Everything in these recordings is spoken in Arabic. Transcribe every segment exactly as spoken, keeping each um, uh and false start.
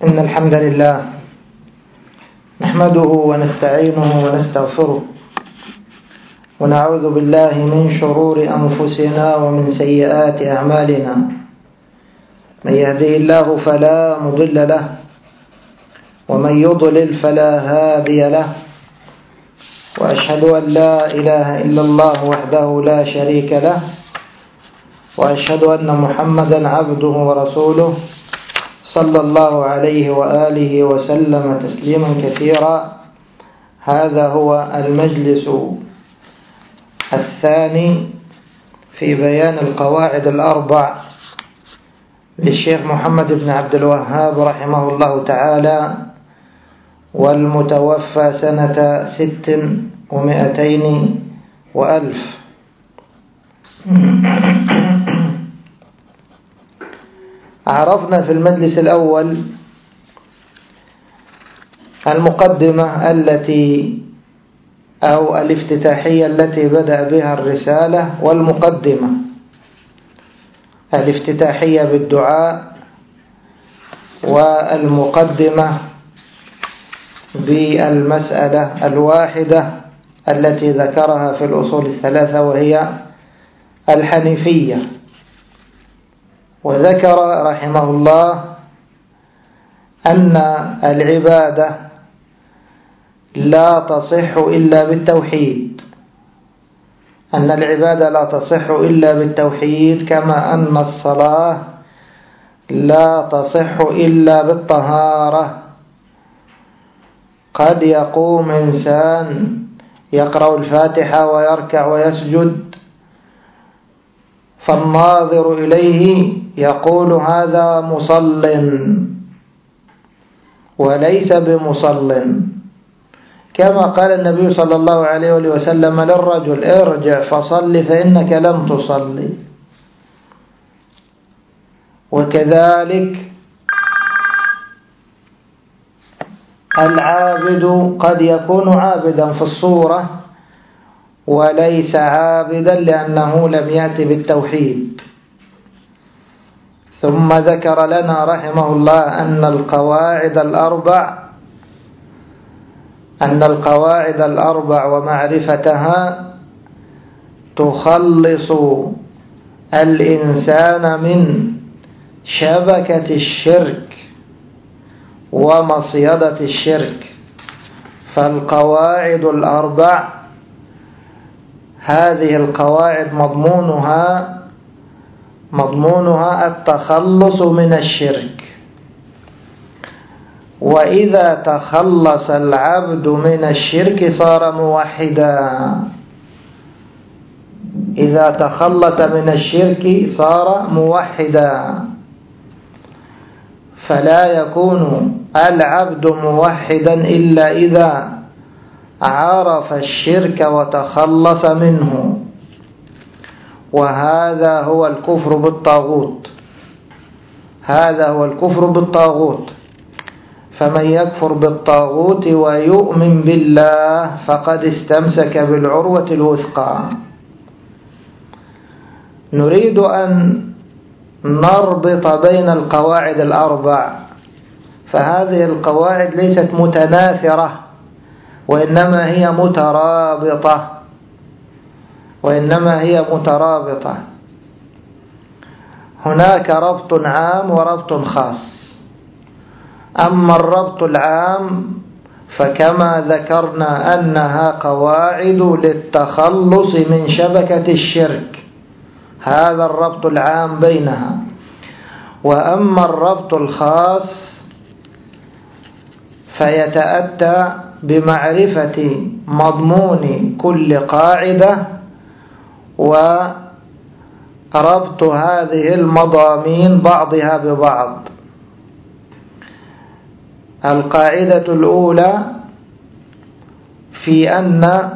إن الحمد لله نحمده ونستعينه ونستغفره ونعوذ بالله من شرور أنفسنا ومن سيئات أعمالنا. من يهده الله فلا مضل له ومن يضلل فلا هادي له، وأشهد أن لا إله إلا الله وحده لا شريك له، وأشهد أن محمدا عبده ورسوله صلى الله عليه وآله وسلم تسليما كثيرا. هذا هو المجلس الثاني في بيان القواعد الأربع للشيخ محمد بن عبد الوهاب رحمه الله تعالى، والمتوفى سنة ست ومائتين وألف. عرفنا في المجلس الأول المقدمة التي أو الافتتاحية التي بدأ بها الرسالة، والمقدمة الافتتاحية بالدعاء، والمقدمة بالمسألة الواحدة التي ذكرها في الأصول الثلاثة وهي الحنيفية. وذكر رحمه الله أن العبادة لا تصح إلا بالتوحيد، أن العبادة لا تصح إلا بالتوحيد، كما أن الصلاة لا تصح إلا بالطهارة. قد يقوم إنسان يقرأ الفاتحة ويركع ويسجد، فالناظر إليه يقول هذا مصل وليس بمصل، كما قال النبي صلى الله عليه وسلم للرجل ارجع فصل فإنك لم تصلي. وكذلك العابد قد يكون عابدا في الصورة وليس عابدا لأنه لم يأتي بالتوحيد. ثم ذكر لنا رحمه الله أن القواعد الأربع أن القواعد الأربع ومعرفتها تخلص الإنسان من شبكة الشرك ومصيدة الشرك. فالقواعد الأربع هذه القواعد مضمونها مضمونها التخلص من الشرك. وإذا تخلص العبد من الشرك صار موحدا، إذا تخلص من الشرك صار موحدا. فلا يكون العبد موحدا إلا إذا عرف الشرك وتخلص منه، وهذا هو الكفر بالطاغوت، هذا هو الكفر بالطاغوت. فمن يكفر بالطاغوت ويؤمن بالله فقد استمسك بالعروة الوثقى. نريد أن نربط بين القواعد الأربع، فهذه القواعد ليست متناثرة وإنما هي مترابطة وإنما هي مترابطة هناك ربط عام وربط خاص. أما الربط العام فكما ذكرنا أنها قواعد للتخلص من شبكة الشرك، هذا الربط العام بينها. وأما الربط الخاص فيتأتى بمعرفة مضمون كل قاعدة وربط هذه المضامين بعضها ببعض. القاعدة الأولى في أن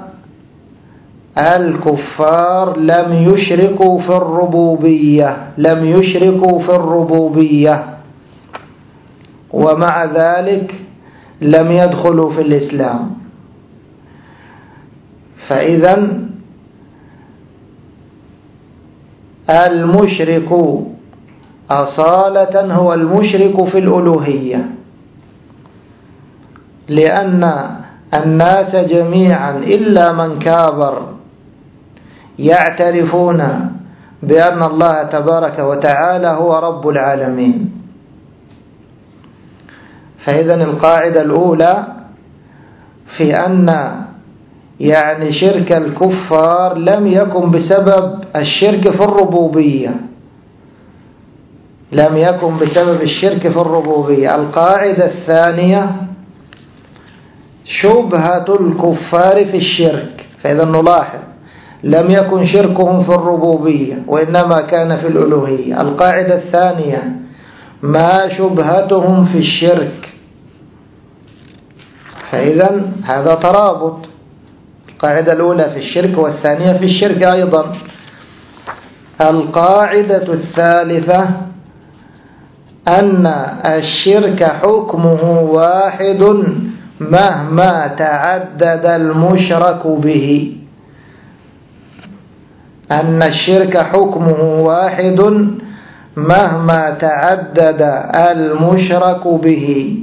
الكفار لم يشركوا في الربوبية لم يشركوا في الربوبية ومع ذلك لم يدخلوا في الإسلام. فإذا المشرك أصالة هو المشرك في الألوهية، لأن الناس جميعا إلا من كابر يعترفون بأن الله تبارك وتعالى هو رب العالمين. فإذا القاعدة الأولى في أن يعني شرك الكفار لم يكن بسبب الشرك في الربوبية، لم يكن بسبب الشرك في الربوبية. القاعدة الثانية شبهة الكفار في الشرك. فإذا نلاحظ لم يكن شركهم في الربوبية وإنما كان في الألوهية. القاعدة الثانية ما شبهتهم في الشرك. فإذا هذا ترابط، القاعدة الأولى في الشرك والثانية في الشرك أيضا. القاعدة الثالثة أن الشرك حكمه واحد مهما تعدد المشرك به. أن الشرك حكمه واحد مهما تعدد المشرك به،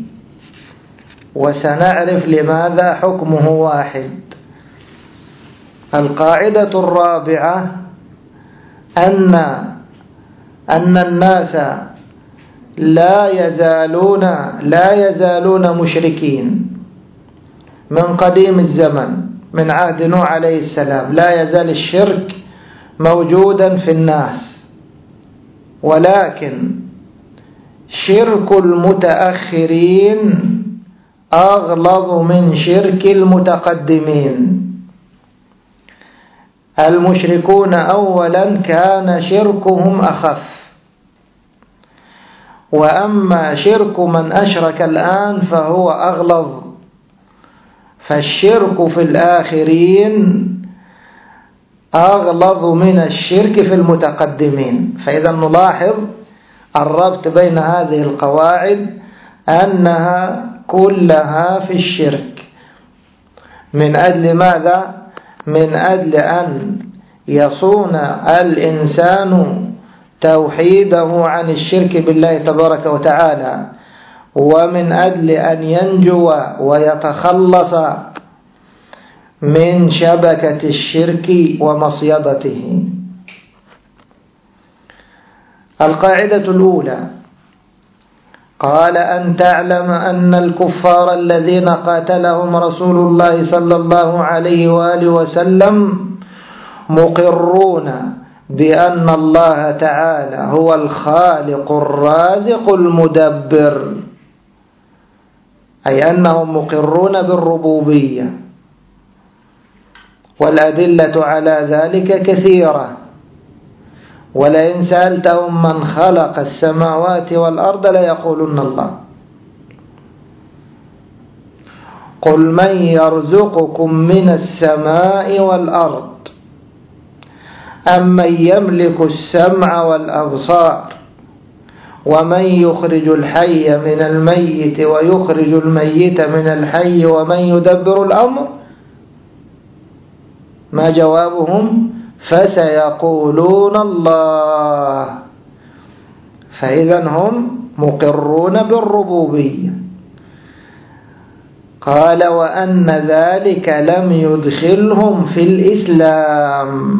وسنعرف لماذا حكمه واحد. القاعدة الرابعة أن أن الناس لا يزالون لا يزالون مشركين من قديم الزمن، من عهد نوح عليه السلام لا يزال الشرك موجودا في الناس، ولكن شرك المتأخرين أغلظ من شرك المتقدمين. المشركون أولا كان شركهم أخف، وأما شرك من أشرك الآن فهو أغلظ. فالشرك في الآخرين أغلظ من الشرك في المتقدمين. فإذا نلاحظ الربط بين هذه القواعد أنها كلها في الشرك. من أجل ماذا؟ من أجل أن يصون الإنسان توحيده عن الشرك بالله تبارك وتعالى، ومن أجل أن ينجو ويتخلص من شبكة الشرك ومصيدته. القاعدة الأولى قال أن تعلم أن الكفار الذين قاتلهم رسول الله صلى الله عليه وآله وسلم مقرون بأن الله تعالى هو الخالق الرازق المدبر، أي أنهم مقرون بالربوبية، والأدلة على ذلك كثيرة. ولئن سألتهم من خلق السماوات والأرض ليقولن الله. قل من يرزقكم من السماء والأرض أمن يملك السمع والأبصار ومن يخرج الحي من الميت ويخرج الميت من الحي ومن يدبر الأمر. ما جوابهم؟ فسيقولون الله. فإذا هم مقرون بالربوبية. قال وأن ذلك لم يدخلهم في الإسلام،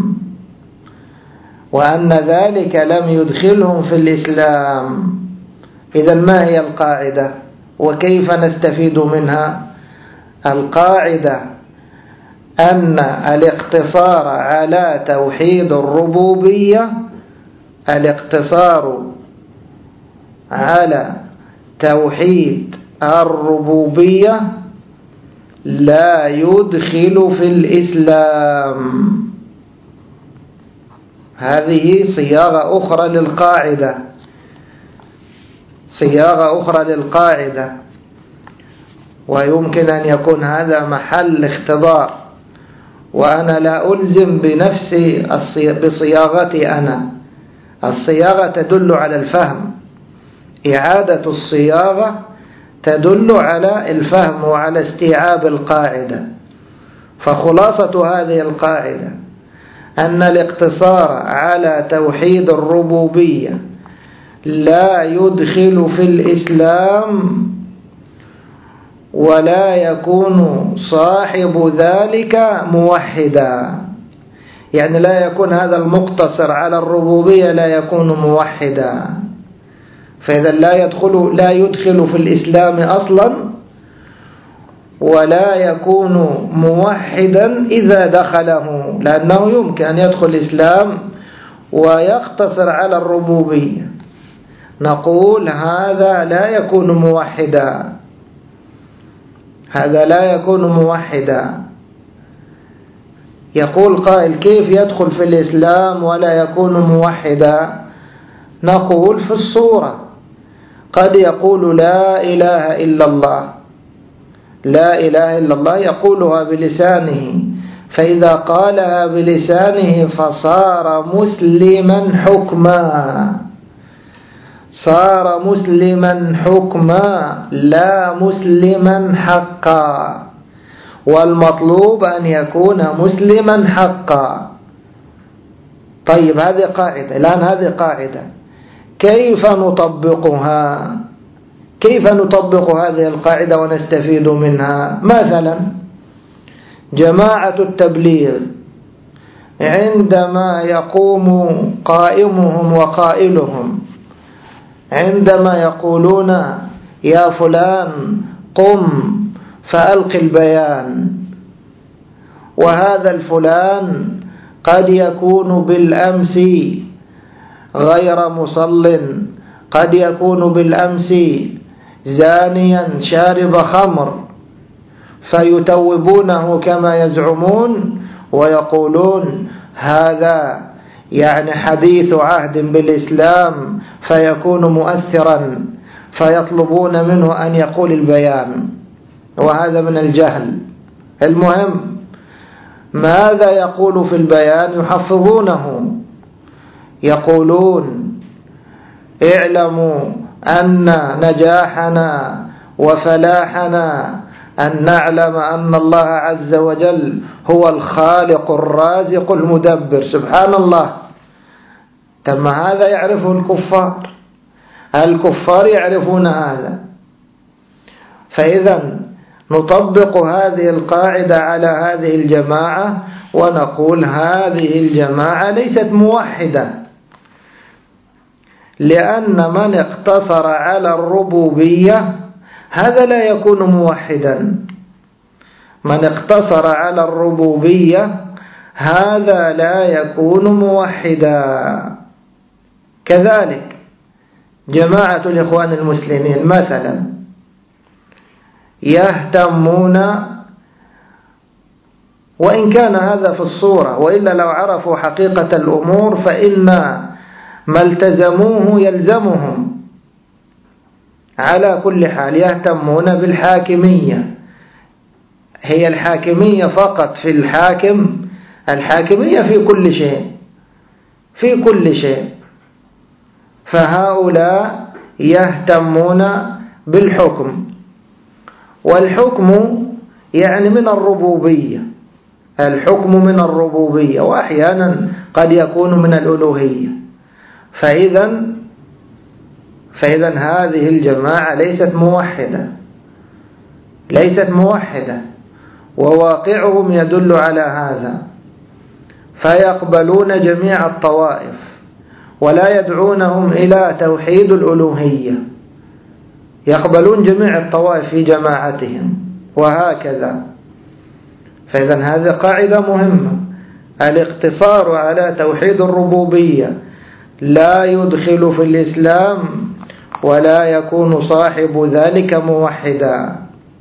وأن ذلك لم يدخلهم في الإسلام. إذا ما هي القاعدة وكيف نستفيد منها؟ القاعدة أن الاقتصار على توحيد الربوبية الاقتصار على توحيد الربوبية لا يدخل في الإسلام. هذه صياغة أخرى للقاعدة، صياغة أخرى للقاعدة، ويمكن أن يكون هذا محل اختبار، وأنا لا ألزم بنفسي بصياغتي أنا. الصياغة تدل على الفهم، إعادة الصياغة تدل على الفهم وعلى استيعاب القاعدة. فخلاصة هذه القاعدة أن الاقتصار على توحيد الربوبية لا يدخل في الإسلام، ولا يكون صاحب ذلك موحدا، يعني لا يكون هذا المقتصر على الربوبية لا يكون موحدا، فإذا لا يدخل لا يدخل في الإسلام أصلا، ولا يكون موحدا إذا دخله، لأنه يمكن أن يدخل الإسلام ويقتصر على الربوبية، نقول هذا لا يكون موحدا، هذا لا يكون موحدا. يقول قائل كيف يدخل في الإسلام ولا يكون موحدا؟ نقول في الصورة قد يقول لا إله إلا الله، لا إله إلا الله يقولها بلسانه، فإذا قالها بلسانه فصار مسلما حكما، صار مسلما حكما لا مسلما حقا، والمطلوب أن يكون مسلما حقا. طيب هذه قاعدة، الآن هذه قاعدة، كيف نطبقها؟ كيف نطبق هذه القاعدة ونستفيد منها؟ مثلا جماعة التبليغ عندما يقوم قائمهم وقائلهم عندما يقولون يا فلان قم فألق البيان، وهذا الفلان قد يكون بالأمس غير مصل، قد يكون بالأمس زانيا شارب خمر، فيتوبونه كما يزعمون ويقولون هذا يعني حديث عهد بالإسلام فيكون مؤثرا، فيطلبون منه أن يقول البيان، وهذا من الجهل. المهم ماذا يقول في البيان؟ يحفظونه، يقولون اعلموا أن نجاحنا وفلاحنا أن نعلم أن الله عز وجل هو الخالق الرازق المدبر. سبحان الله، تم هذا يعرفه الكفار، الكفار يعرفون هذا. فإذا نطبق هذه القاعدة على هذه الجماعة ونقول هذه الجماعة ليست موحدة، لأن من اقتصر على الربوبية هذا لا يكون موحدا، من اقتصر على الربوبية هذا لا يكون موحدا. كذلك جماعة الإخوان المسلمين مثلا يهتمون، وإن كان هذا في الصورة، وإلا لو عرفوا حقيقة الأمور فإن ما التزموه يلزمهم على كل حال. يهتمون بالحاكمية، هي الحاكمية فقط في الحاكم، الحاكمية في كل شيء، في كل شيء. فهؤلاء يهتمون بالحكم، والحكم يعني من الربوبية، الحكم من الربوبية، وأحيانا قد يكون من الألوهية. فإذا فإذا هذه الجماعة ليست موحدة، ليست موحدة، وواقعهم يدل على هذا. فيقبلون جميع الطوائف ولا يدعونهم إلى توحيد الألوهية، يقبلون جميع الطوائف في جماعتهم وهكذا. فإذا هذه قاعدة مهمة، الاقتصار على توحيد الربوبية لا يدخل في الإسلام ولا يكون صاحب ذلك موحدا.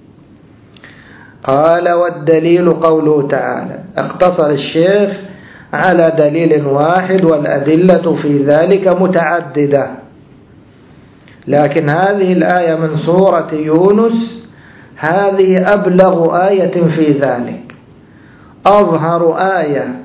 قال والدليل قوله تعالى، اقتصر الشيخ على دليل واحد والأدلة في ذلك متعددة، لكن هذه الآية من سورة يونس هذه أبلغ آية في ذلك، أظهر آية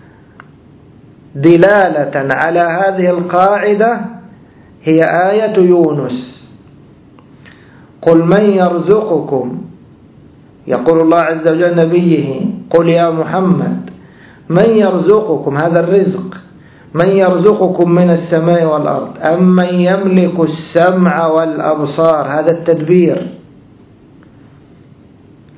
دلالة على هذه القاعدة هي آية يونس. قل من يرزقكم، يقول الله عز وجل نبيه قل يا محمد من يرزقكم، هذا الرزق، من يرزقكم من السماء والأرض أم من يملك السمع والأبصار، هذا التدبير.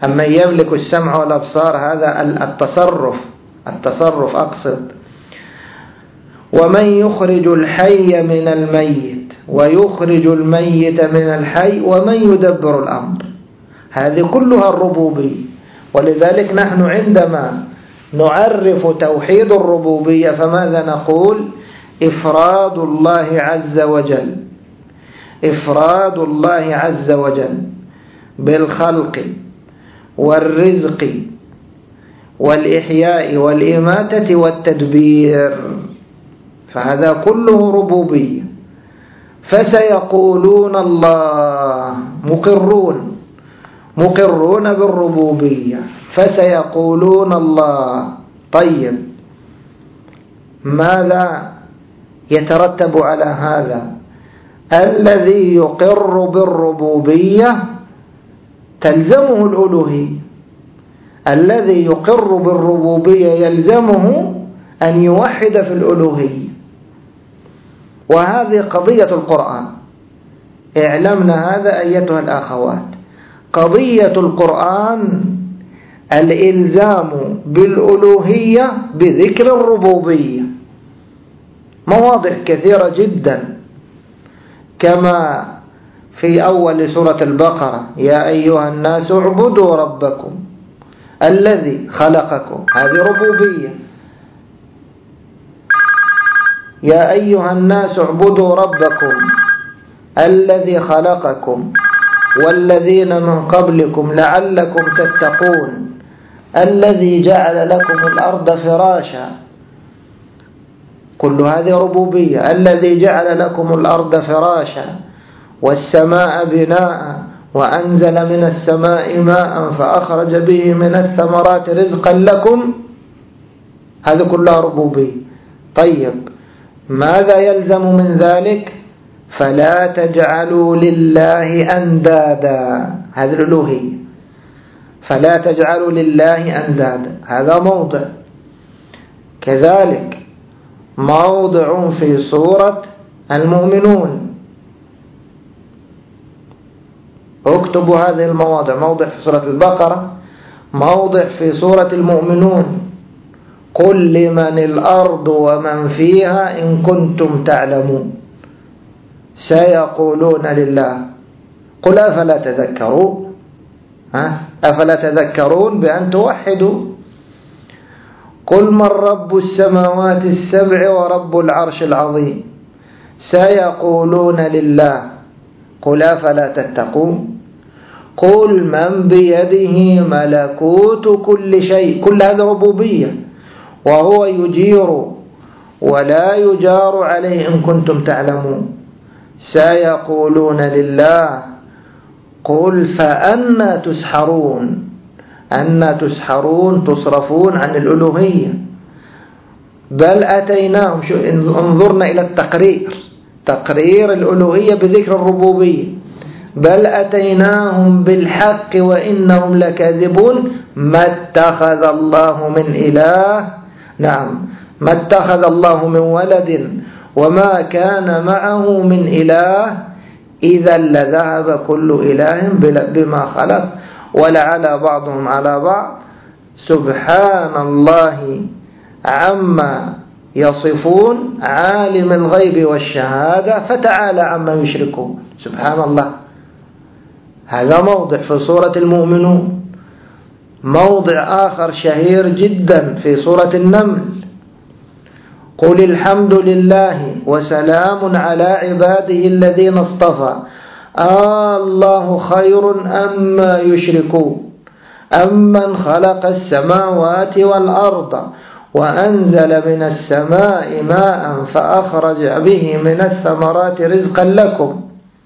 أما يملك السمع والأبصار هذا التصرف التصرف أقصد. ومن يخرج الحي من الميت ويخرج الميت من الحي ومن يدبر الأمر، هذه كلها الربوبية. ولذلك نحن عندما نعرف توحيد الربوبية فماذا نقول؟ إفراد الله عز وجل، إفراد الله عز وجل بالخلق والرزق والإحياء والإماتة والتدبير، فهذا كله ربوبية. فسيقولون الله، مقرون مقرون بالربوبية، فسيقولون الله. طيب ماذا يترتب على هذا؟ الذي يقر بالربوبية تلزمه الألوهية، الذي يقر بالربوبية يلزمه أن يوحد في الألوهية. وهذه قضية القرآن، اعلمنا هذا أيتها الأخوات. قضية القرآن الإلزام بالألوهية بذكر الربوبية، مواضع كثيرة جدا، كما في أول سورة البقرة: يا أيها الناس اعبدوا ربكم الذي خلقكم، هذه ربوبية. يا أيها الناس اعبدوا ربكم الذي خلقكم والذين من قبلكم لعلكم تتقون الذي جعل لكم الأرض فراشا، كل هذه ربوبية. الذي جعل لكم الأرض فراشا والسماء بناء وأنزل من السماء ماء فأخرج به من الثمرات رزقا لكم، هذا كلها ربوبية. طيب ماذا يلزم من ذلك؟ فلا تجعلوا لله أندادا، هذه الألوهية. فلا تجعلوا لله أندادا، هذا موضع. كذلك موضع في سورة المؤمنون، اكتبوا هذه المواضع: موضع في سورة البقرة، موضع في سورة المؤمنون: قل لمن الأرض ومن فيها إن كنتم تعلمون سيقولون لله. قل أفلا تذكرون، ها؟ أفلا تذكرون بأن توحدوا. قل من رب السماوات السبع ورب العرش العظيم سيقولون لله. قل أفلا تتقون. قل من بيده ملكوت كل شيء، كل هذا ربوبية، وهو يجير ولا يجار عليه إن كنتم تعلمون سيقولون لله. قل فأنى تسحرون، أنى تسحرون، تصرفون عن الألوهية. بل أتيناهم، شو انظرنا إلى التقرير، تقرير الألوهية بذكر الربوبية. بل أتيناهم بالحق وإنهم لكاذبون ما اتخذ الله من إله، نعم، ما اتخذ الله من ولد وما كان معه من إله إذا لذهب كل إله بما خلق ولعلى بعضهم على بعض سبحان الله عما يصفون عالم الغيب والشهادة فتعالى عما يشركون. سبحان الله. هذا موضع في سورة المؤمنون. موضع آخر شهير جدا في سورة النمل: قل الحمد لله وسلام على عباده الذين اصطفى آه الله خير أما يشركون أمن خلق السماوات والأرض وأنزل من السماء ماء فأخرج به من الثمرات رزقا لكم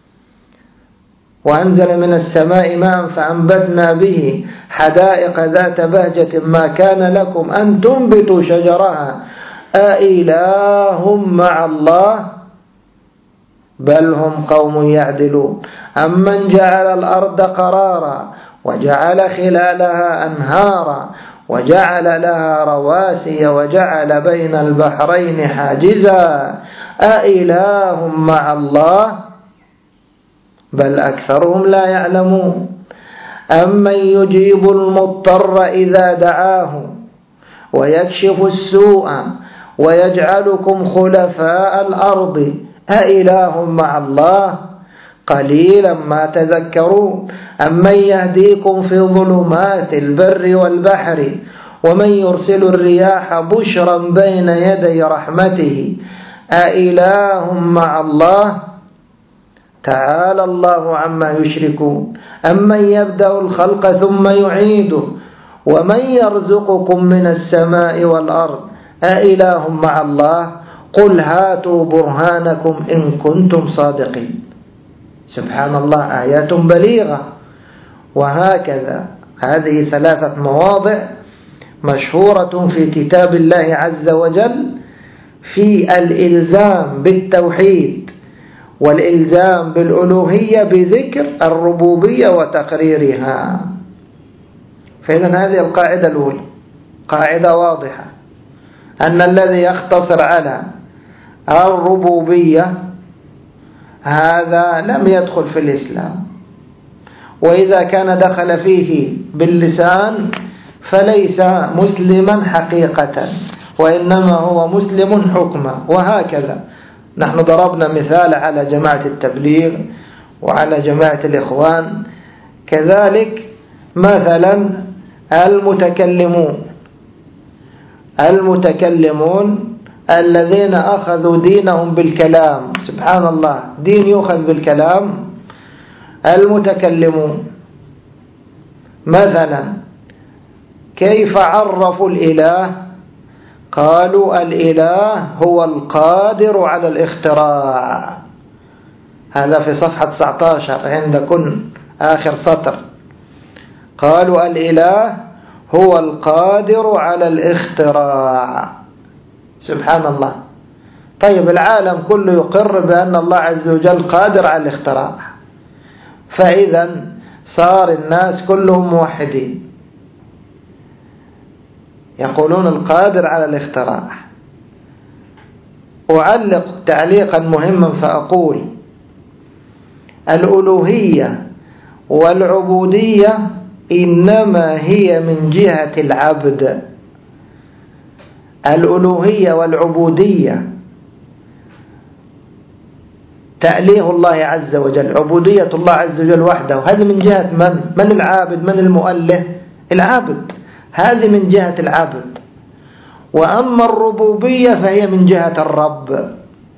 وأنزل من السماء ماء فأنبتنا به حدائق ذات بهجة ما كان لكم أن تنبتوا شجرها أإله مع الله بل هم قوم يعدلون أمن جعل الأرض قرارا وجعل خلالها أنهارا وجعل لها رواسي وجعل بين البحرين حاجزا أإله مع الله بل أكثرهم لا يعلمون أمن يجيب المضطر إذا دعاه ويكشف السوء ويجعلكم خلفاء الأرض أإله مع الله قليلا ما تذكرون أمن يهديكم في ظلمات البر والبحر ومن يرسل الرياح بشرا بين يدي رحمته أإله مع الله تعالى الله عما يشركون أمن يبدأ الخلق ثم يعيده ومن يرزقكم من السماء والأرض أإله مع الله قل هاتوا برهانكم إن كنتم صادقين. سبحان الله، آيات بليغة. وهكذا هذه ثلاثة مواضع مشهورة في كتاب الله عز وجل في الإلزام بالتوحيد والإلزام بالألوهية بذكر الربوبية وتقريرها. فإذن هذه القاعدة الأولى قاعدة واضحة، أن الذي يختصر على الربوبية هذا لم يدخل في الإسلام، وإذا كان دخل فيه باللسان فليس مسلما حقيقة، وإنما هو مسلم حكما. وهكذا نحن ضربنا مثال على جماعة التبليغ وعلى جماعة الإخوان، كذلك مثلا المتكلمون المتكلمون الذين أخذوا دينهم بالكلام. سبحان الله، دين يؤخذ بالكلام. المتكلمون مثلا كيف عرفوا الإله؟ قالوا الإله هو القادر على الاختراع. هذا في صفحة تسعة عشر عندكم آخر سطر. قالوا الإله هو القادر على الاختراع. سبحان الله. طيب العالم كله يقر بأن الله عز وجل قادر على الاختراع، فإذا صار الناس كلهم موحدين يقولون القادر على الاختراع. أعلق تعليقا مهما فأقول الألوهية والعبودية إنما هي من جهة العبد. الألوهية والعبودية تأليه الله عز وجل، عبودية الله عز وجل وحده، هذه من جهة من؟ من العابد؟ من المؤله؟ العابد. هذه من جهة العبد. وأما الربوبية فهي من جهة الرب.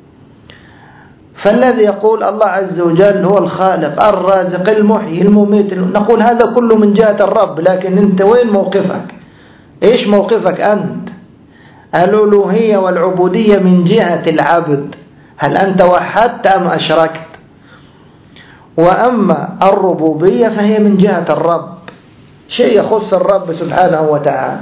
فالذي يقول الله عز وجل هو الخالق الرازق المحيي المميت، نقول هذا كله من جهة الرب، لكن أنت وين موقفك؟ إيش موقفك أنت؟ الألوهية والعبودية من جهة العبد، هل أنت وحدت أم أشركت؟ وأما الربوبية فهي من جهة الرب، شيء يخص الرب سبحانه وتعالى.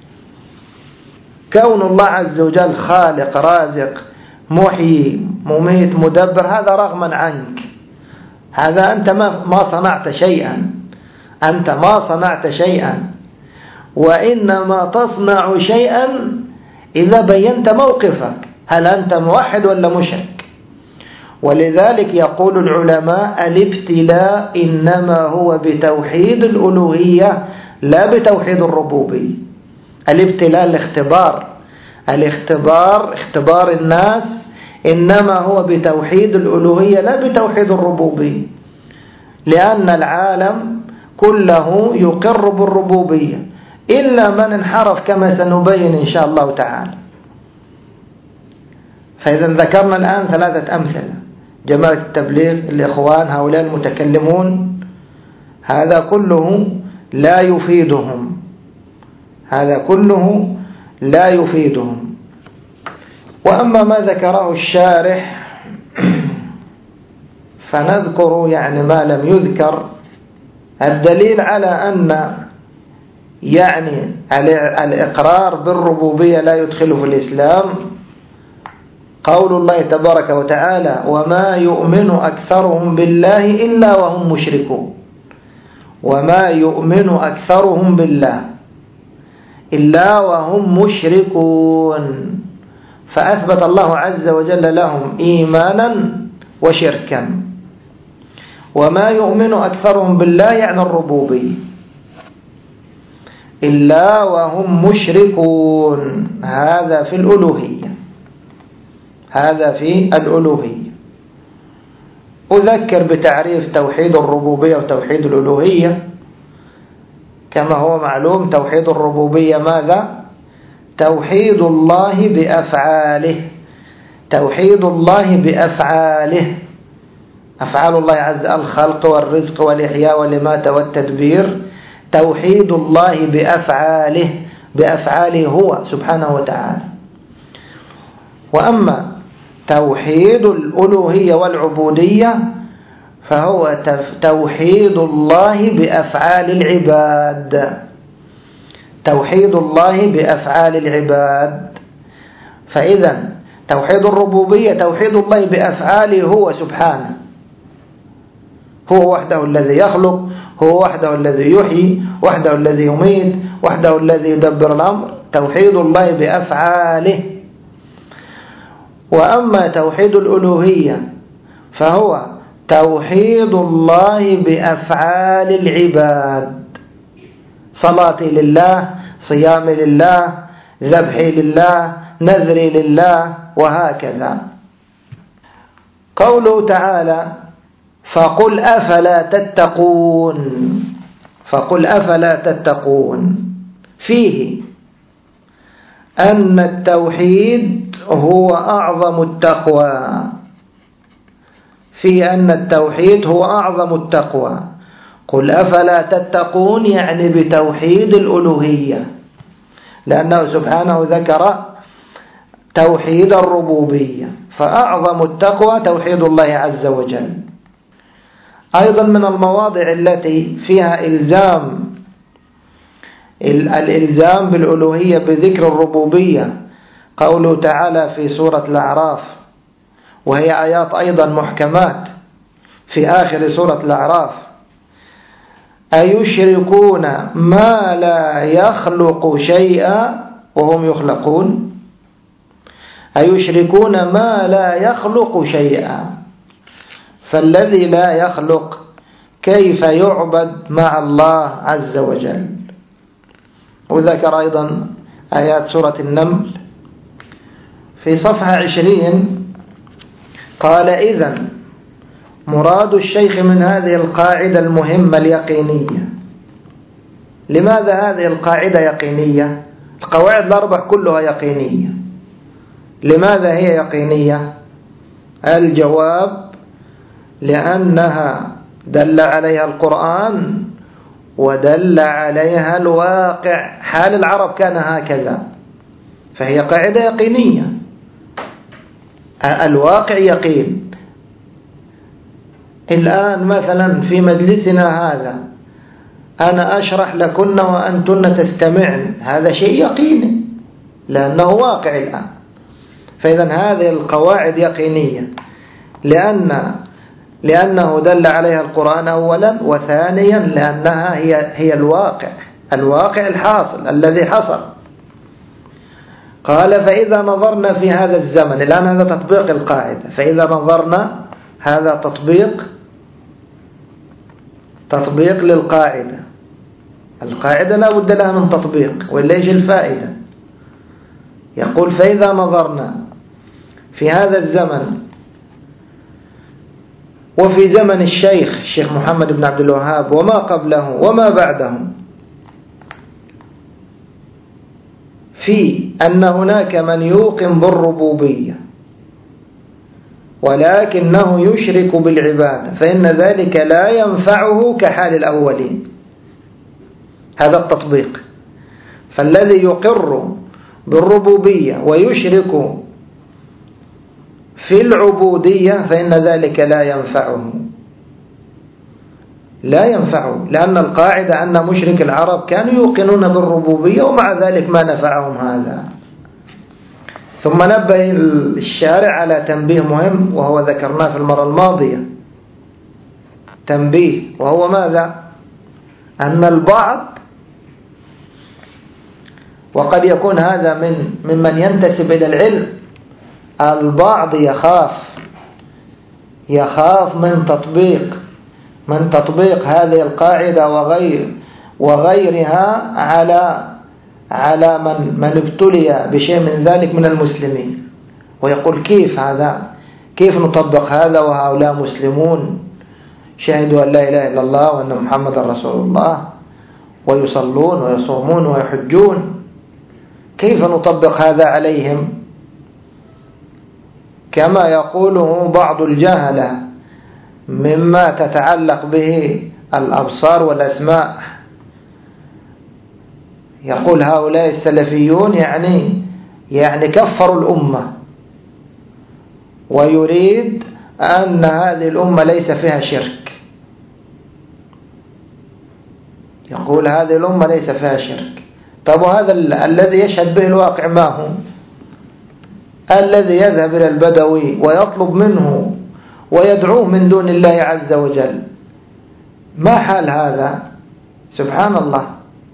كون الله عز وجل خالق رازق محيي مميت مدبر هذا رغما عنك، هذا أنت ما صنعت شيئا، أنت ما صنعت شيئا، وإنما تصنع شيئا إذا بينت موقفك، هل أنت موحد ولا مشرك؟ ولذلك يقول العلماء الابتلاء إنما هو بتوحيد الألوهية لا بتوحيد الربوبية. الابتلاء الاختبار، الاختبار اختبار الناس إنما هو بتوحيد الألوهية لا بتوحيد الربوبية، لأن العالم كله يقر بالربوبية إلا من انحرف كما سنبين إن شاء الله تعالى. فإذا ذكرنا الآن ثلاثة أمثلة: جماعة التبليغ، الإخوان، هؤلاء المتكلمون، هذا كله لا يفيدهم، هذا كله لا يفيدهم. وأما ما ذكره الشارح فنذكر يعني ما لم يذكر. الدليل على أن يعني الإقرار بالربوبية لا يدخل في الإسلام قول الله تبارك وتعالى: وما يؤمن أكثرهم بالله إلا وهم مشركون. وما يؤمن أكثرهم بالله إلا وهم مشركون، فأثبت الله عز وجل لهم إيمانا وشركا. وما يؤمن أكثرهم بالله يعني الربوبية إلا وهم مشركون. هذا في الألوهية، هذا في الألوهية. أذكر بتعريف توحيد الربوبية وتوحيد الألوهية. كما هو معلوم توحيد الربوبية ماذا؟ توحيد الله بأفعاله، توحيد الله بأفعاله، أفعال الله عز الخلق والرزق والإحياء والإماتة والتدبير، توحيد الله بأفعاله، بأفعاله هو سبحانه وتعالى. وأما توحيد الألوهية والعبودية فهو توحيد الله بأفعال العباد، توحيد الله بأفعال العباد. فإذا توحيد الربوبية توحيد الله بأفعاله هو سبحانه، هو وحده الذي يخلق، هو وحده الذي يحيي، وحده الذي يميت، وحده الذي يدبر الأمر، توحيد الله بأفعاله. وأما توحيد الألوهية فهو توحيد الله بأفعال العباد، صلاتي لله، صيامي لله، ذبحي لله، نذري لله، وهكذا. قوله تعالى فقل أفلا تتقون، فقل أفلا تتقون، فيه أن التوحيد هو أعظم التقوى، فيه أن التوحيد هو أعظم التقوى. قل أفلا تتقون يعني بتوحيد الألوهية، لأنه سبحانه ذكر توحيد الربوبية، فأعظم التقوى توحيد الله عز وجل. أيضا من المواضع التي فيها إلزام الإلزام بالألوهية بذكر الربوبية قوله تعالى في سورة الأعراف، وهي آيات أيضا محكمات في آخر سورة الأعراف: أيشركون ما لا يخلق شيئا وهم يخلقون، أيشركون ما لا يخلق شيئا. فالذي لا يخلق كيف يعبد مع الله عز وجل؟ وذكر أيضا آيات سورة النمل في صفحة عشرين قال: إذن مراد الشيخ من هذه القاعدة المهمة اليقينية. لماذا هذه القاعدة يقينية؟ القواعد الأربع كلها يقينية. لماذا هي يقينية؟ الجواب: لأنها دل عليها القرآن ودل عليها الواقع، حال العرب كان هكذا، فهي قاعدة يقينية. الواقع يقين. الآن مثلا في مجلسنا هذا أنا أشرح لكن وأنتن تستمعن، هذا شيء يقيني لأنه واقع الآن. فإذا هذه القواعد يقينية لأن لأنه دل عليها القرآن أولا، وثانيا لأنها هي هي الواقع، الواقع الحاصل الذي حصل. قال: فإذا نظرنا في هذا الزمن، الآن هذا تطبيق القاعدة، فإذا نظرنا هذا تطبيق تطبيق للقاعدة. القاعدة لا بد لها من تطبيق، وإلا إيش الفائدة؟ يقول: فإذا نظرنا في هذا الزمن وفي زمن الشيخ الشيخ محمد بن عبد الوهاب وما قبله وما بعده في أن هناك من يوقن بالربوبية ولكنه يشرك بالعبادة، فإن ذلك لا ينفعه كحال الأولين. هذا التطبيق. فالذي يقر بالربوبية ويشرك في العبودية فإن ذلك لا ينفعه، لا ينفعه، لأن القاعدة أن مشرك العرب كانوا يوقنون بالربوبية ومع ذلك ما نفعهم هذا. ثم نبه الشارع على تنبيه مهم وهو ذكرناه في المرة الماضية، تنبيه وهو ماذا؟ أن البعض، وقد يكون هذا من ممن ينتسب إلى العلم، البعض يخاف يخاف من تطبيق من تطبيق هذه القاعدة وغير وغيرها على على من من ابتلي بشيء من ذلك من المسلمين، ويقول كيف هذا؟ كيف نطبق هذا وهؤلاء مسلمون شهدوا أن لا إله إلا الله وأن محمد رسول الله ويصلون ويصومون ويحجون، كيف نطبق هذا عليهم؟ كما يقوله بعض الجهلة مما تتعلق به الأبصار والأسماء. يقول هؤلاء السلفيون يعني يعني كفروا الأمة، ويريد أن هذه الأمة ليس فيها شرك. يقول هذه الأمة ليس فيها شرك. طب وهذا الذي يشهد به الواقع ما هو؟ الذي يذهب إلى البدوي ويطلب منه ويدعوه من دون الله عز وجل، ما حال هذا؟ سبحان الله.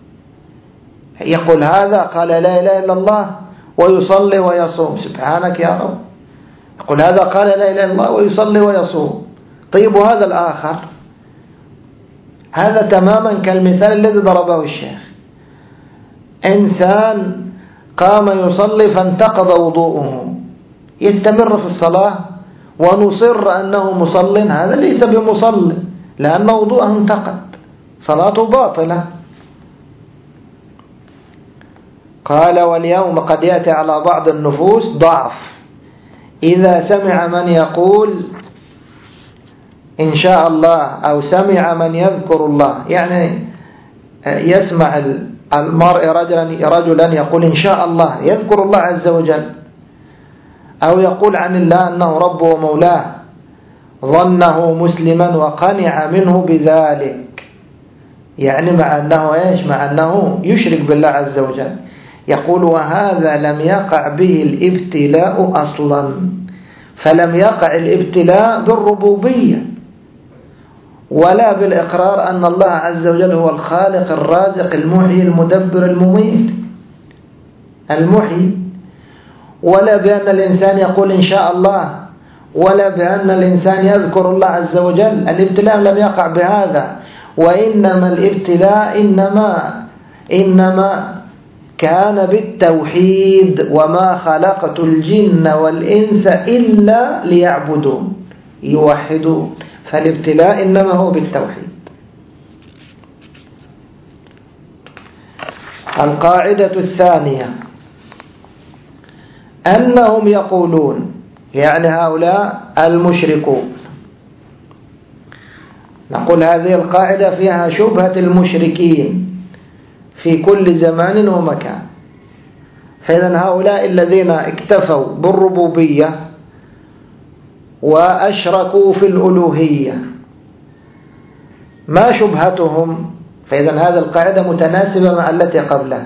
يقول هذا قال لا إله إلا الله ويصلي ويصوم، سبحانك يا رب. يقول هذا قال لا إله إلا الله ويصلي ويصوم. طيب وهذا الآخر؟ هذا تماما كالمثال الذي ضربه الشيخ. إنسان قام يصلي فانتقض وضوءه، يستمر في الصلاة ونصر أنه مصل، هذا ليس بمصل لأن وضوءه انتقض، صلاته باطلة. قال واليوم قد يأتي على بعض النفوس ضعف إذا سمع من يقول إن شاء الله أو سمع من يذكر الله، يعني يسمع المرء رجلا رجلا يقول إن شاء الله يذكر الله عز وجل، أو يقول عن الله أنه ربه ومولاه، ظنه مسلما وقنع منه بذلك، يعني مع أنه إيش؟ مع أنه يشرك بالله عز وجل. يقول وهذا لم يقع به الابتلاء أصلا، فلم يقع الابتلاء بالربوبية ولا بالإقرار أن الله عز وجل هو الخالق الرازق المحيي المدبر المميت المحيي، ولا بأن الإنسان يقول إن شاء الله، ولا بأن الإنسان يذكر الله عز وجل. الابتلاء لم يقع بهذا، وإنما الابتلاء إنما إنما كان بالتوحيد، وما خلقت الجن والإنس إلا ليعبدون يوحدون. فالابتلاء إنما هو بالتوحيد. القاعدة الثانية أنهم يقولون، يعني هؤلاء المشركون، نقول هذه القاعدة فيها شبهة المشركين في كل زمان ومكان. فإذا هؤلاء الذين اكتفوا بالربوبية وأشركوا في الألوهية ما شبهتهم؟ فإذا هذه القاعدة متناسبة مع التي قبلها.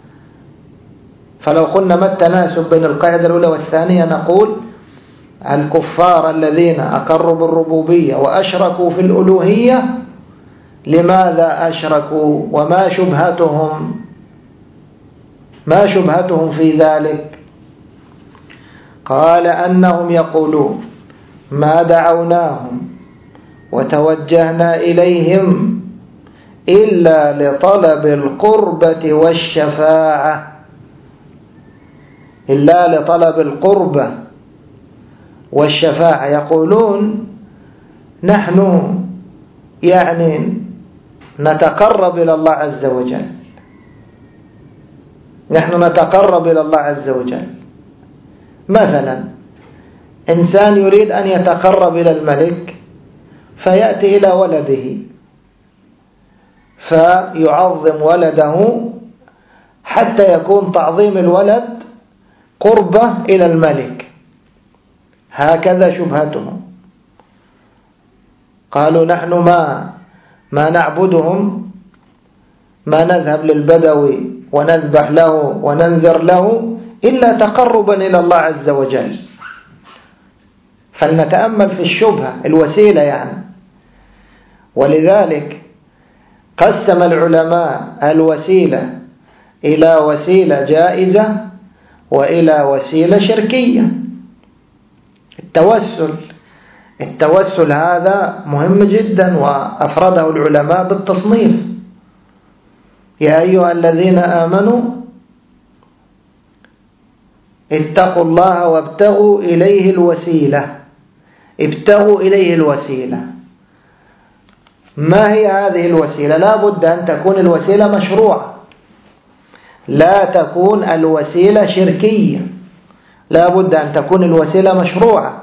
فلو قلنا ما التناسب بين القاعدة الأولى والثانية، نقول الكفار الذين أقروا بالربوبية وأشركوا في الألوهية لماذا أشركوا؟ وما شبهتهم؟ ما شبهتهم في ذلك؟ قال أنهم يقولون ما دعوناهم وتوجهنا إليهم إلا لطلب القربة والشفاعة، إلا لطلب القربة والشفاعة. يقولون نحن يعني نتقرب إلى الله عز وجل، نحن نتقرب إلى الله عز وجل. مثلا إنسان يريد أن يتقرب إلى الملك فيأتي إلى ولده فيعظم ولده حتى يكون تعظيم الولد قربة إلى الملك. هكذا شبهتهم. قالوا نحن ما ما نعبدهم، ما نذهب للبدوي ونذبح له وننذر له إلا تقربا إلى الله عز وجل. فلنتأمل في الشبهة الوسيلة يعني. ولذلك قسم العلماء الوسيلة إلى وسيلة جائزة وإلى وسيلة شركية. التوسل التوسل هذا مهم جدا، وأفرده العلماء بالتصنيف: يا أيها الذين آمنوا اتقوا الله وابتغوا إليه الوسيلة. ابتغوا إليه الوسيلة. ما هي هذه الوسيلة؟ لا بد أن تكون الوسيلة مشروعة، لا تكون الوسيلة شركية، لا بد أن تكون الوسيلة مشروعة.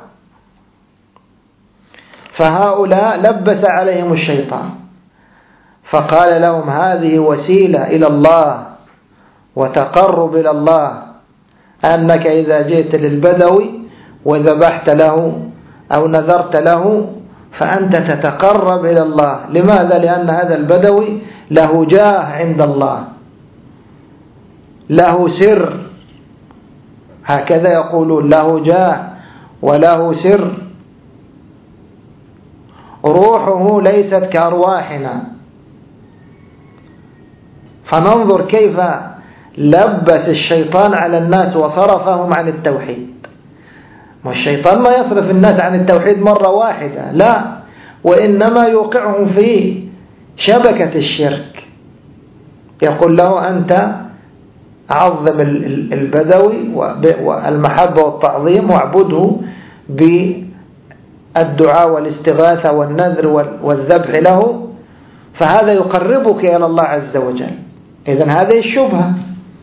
فهؤلاء لبس عليهم الشيطان فقال لهم: هذه وسيلة إلى الله وتقرب إلى الله، أنك إذا جئت للبدوي وذبحت له أو نذرت له فأنت تتقرب إلى الله. لماذا؟ لأن هذا البدوي له جاه عند الله، له سر، هكذا يقولون: له جاه وله سر، روحه ليست كأرواحنا. فننظر كيف لبس الشيطان على الناس وصرفهم عن التوحيد. والشيطان ما يصرف الناس عن التوحيد مرة واحدة، لا، وإنما يوقعهم في شبكة الشرك. يقول له: أنت عظم البدوي والمحبة والتعظيم واعبده بالدعاء والاستغاثة والنذر والذبح له، فهذا يقربك إلى الله عز وجل. إذن هذه الشبهة.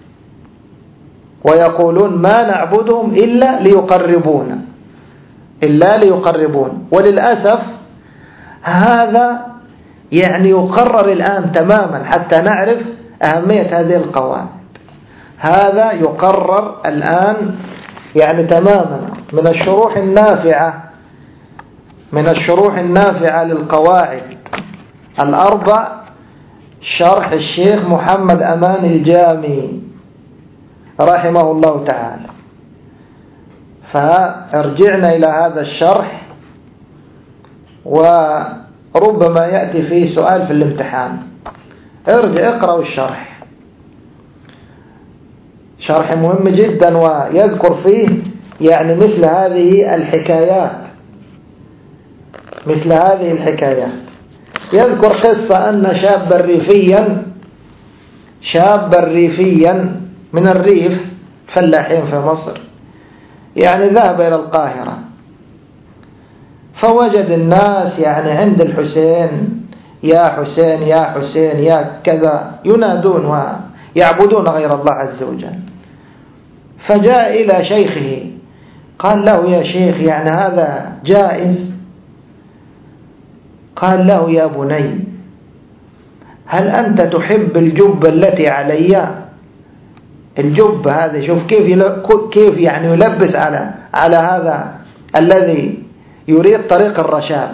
ويقولون: ما نعبدهم إلا ليقربونا، إلا ليقربون. وللأسف هذا يعني يقرر الآن تماما حتى نعرف أهمية هذه القواعد. هذا يقرر الآن يعني تماما من الشروح النافعة، من الشروح النافعة للقواعد الأربع، شرح الشيخ محمد أمان الجامي رحمه الله تعالى. فارجعنا إلى هذا الشرح، وربما يأتي فيه سؤال في الامتحان. ارجع اقرأوا الشرح، شرح مهم جدا، ويذكر فيه يعني مثل هذه الحكايات، مثل هذه الحكايات. يذكر قصة أن شابا ريفيا شابا ريفيا من الريف، فلاحين في مصر، يعني ذهب إلى القاهرة، فوجد الناس يعني عند الحسين: يا حسين يا حسين يا كذا، ينادون ويعبدون غير الله عز وجل. فجاء إلى شيخه قال له: يا شيخ، يعني هذا جائز؟ قال له: يا بني، هل أنت تحب الجبة التي علي؟ الجبة هذه، شوف كيف كيف يعني يلبس على على هذا الذي يريد طريق الرشاد.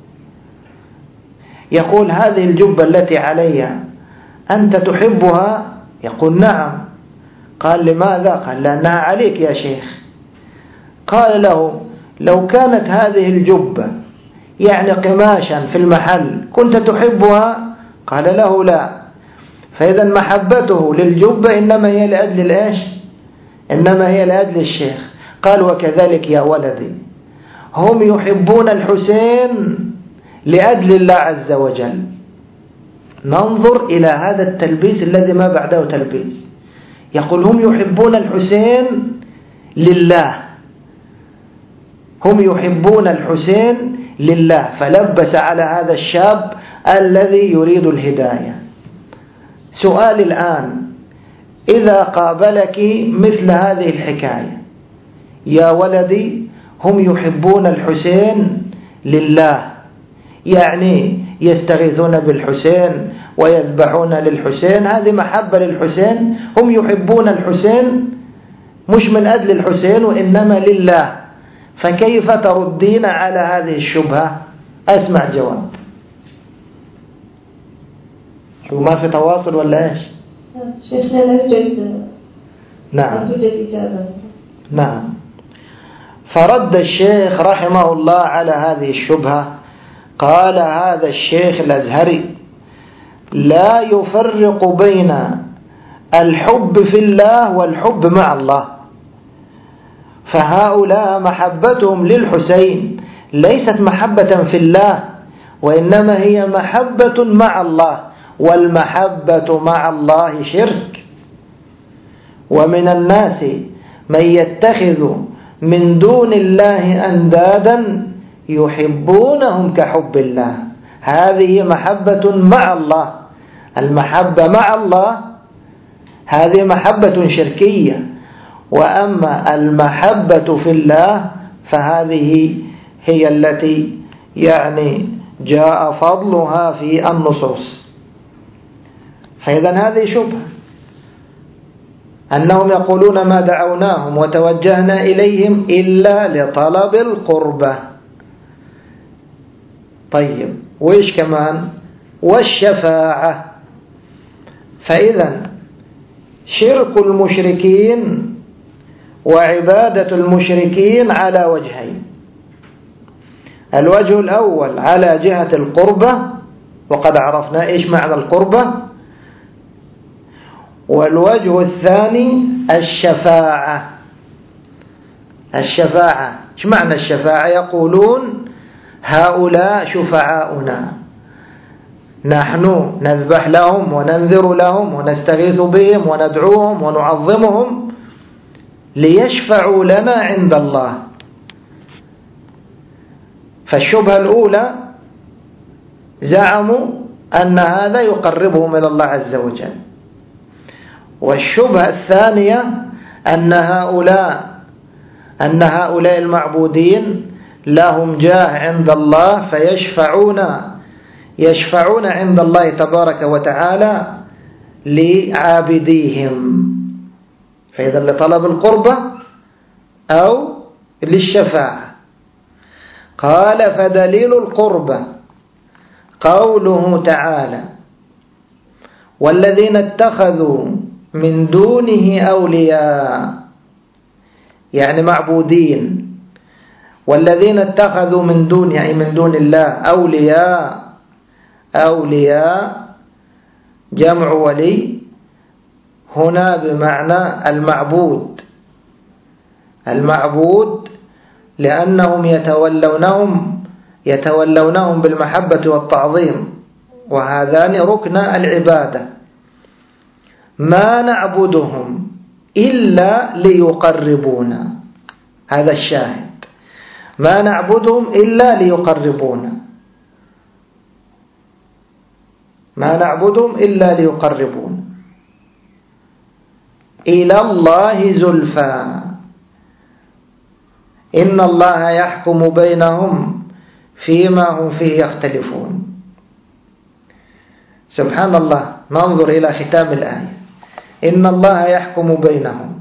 يقول: هذه الجبة التي علي أنت تحبها؟ يقول: نعم. قال: لماذا؟ قال: لأنها عليك يا شيخ. قال له: لو كانت هذه الجبة يعني قماشا في المحل كنت تحبها؟ قال له: لا. فإذا محبته للجبة إنما هي لأجل الإيش؟ إنما هي لأجل الشيخ. قال: وكذلك يا ولدي، هم يحبون الحسين لأجل الله عز وجل. ننظر إلى هذا التلبيس الذي ما بعده تلبيس. يقول: هم يحبون الحسين لله، هم يحبون الحسين لله. فلبس على هذا الشاب الذي يريد الهداية. سؤال الآن: إذا قابلك مثل هذه الحكاية: يا ولدي، هم يحبون الحسين لله، يعني يستغيثون بالحسين ويذبحون للحسين، هذه محبة للحسين، هم يحبون الحسين مش من أجل الحسين وإنما لله، فكيف تردين على هذه الشبهة؟ أسمع جواب. شو، ما في تواصل ولا إيش؟ شيخنا لا توجد. نعم، لا توجد إجابة. نعم. فرد الشيخ رحمه الله على هذه الشبهة. قال هذا الشيخ الأزهري لا يفرق بين الحب في الله والحب مع الله، فهؤلاء محبتهم للحسين ليست محبة في الله، وإنما هي محبة مع الله، والمحبة مع الله شرك. ومن الناس من يتخذ من دون الله أندادا يحبونهم كحب الله، هذه محبة مع الله. المحبة مع الله هذه محبة شركية، وأما المحبة في الله فهذه هي التي يعني جاء فضلها في النصوص. فإذا هذه شبهة، أنهم يقولون ما دعوناهم وتوجهنا إليهم إلا لطلب القربة. طيب وإيش كمان؟ والشفاعة. فإذا شرك المشركين وعبادة المشركين على وجهين. الوجه الأول على جهة القربة، وقد عرفنا إيش معنى القربة. والوجه الثاني الشفاعة. الشفاعة إيش معنى الشفاعة؟ يقولون هؤلاء شفعاؤنا، نحن نذبح لهم وننذر لهم ونستغيث بهم وندعوهم ونعظمهم ليشفعوا لنا عند الله. فالشبهة الأولى زعموا أن هذا يقربهم إلى الله عز وجل، والشبهة الثانية أن هؤلاء أن هؤلاء المعبودين لهم جاه عند الله فيشفعون يشفعون عند الله تبارك وتعالى لعابديهم. فإذا لطلب القربة أو للشفاعة. قال فدليل القربة قوله تعالى والذين اتخذوا من دونه أولياء، يعني معبودين. والذين اتخذوا من دون يعني من دون الله أولياء، أولياء جمع ولي هنا بمعنى المعبود. المعبود لأنهم يتولونهم يتولونهم بالمحبة والتعظيم، وهذان ركن العبادة. ما نعبدهم إلا ليقربونا، هذا الشاهد، ما نعبدهم إلا ليقربونا، ما نعبدهم إلا ليقربونا إلى الله زلفى إن الله يحكم بينهم فيما هم فيه يختلفون. سبحان الله، ننظر إلى ختام الآية إن الله يحكم بينهم.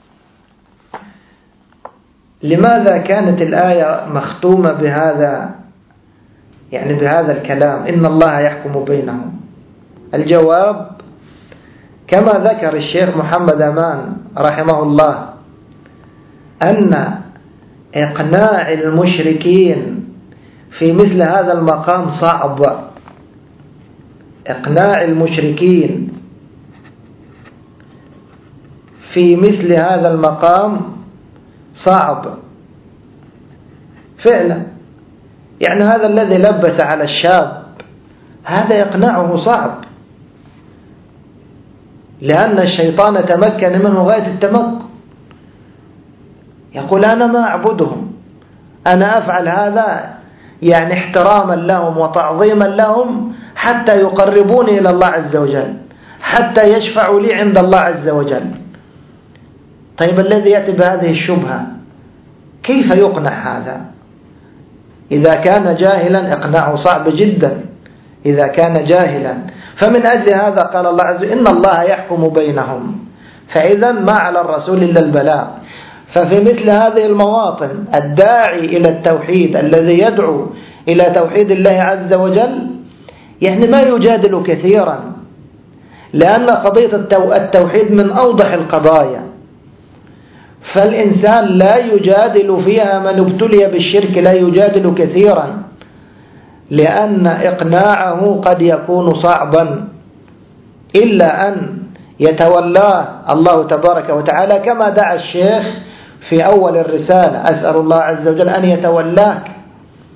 لماذا كانت الآية مختومة بهذا يعني بهذا الكلام إن الله يحكم بينهم؟ الجواب كما ذكر الشيخ محمد أمان رحمه الله أن إقناع المشركين في مثل هذا المقام صعب. إقناع المشركين في مثل هذا المقام صعب فعلا. يعني هذا الذي لبس على الشاب هذا يقنعه صعب، لأن الشيطان تمكن منه غاية التمكن. يقول أنا ما أعبدهم، أنا أفعل هذا يعني احتراما لهم وتعظيما لهم حتى يقربوني إلى الله عز وجل، حتى يشفعوا لي عند الله عز وجل. طيب الذي يأتي بهذه الشبهة كيف يقنع هذا؟ إذا كان جاهلا إقناعه صعب جدا إذا كان جاهلا. فمن أجل هذا قال الله عز وجل إن الله يحكم بينهم. فإذا ما على الرسول إلا البلاغ. ففي مثل هذه المواطن الداعي إلى التوحيد الذي يدعو إلى توحيد الله عز وجل يعني ما يجادل كثيرا، لأن قضية التوحيد من أوضح القضايا، فالإنسان لا يجادل فيها. من ابتلي بالشرك لا يجادل كثيرا، لأن إقناعه قد يكون صعبا، إلا أن يتولاه الله تبارك وتعالى كما دعا الشيخ في أول الرسالة أسأل الله عز وجل أن يتولاك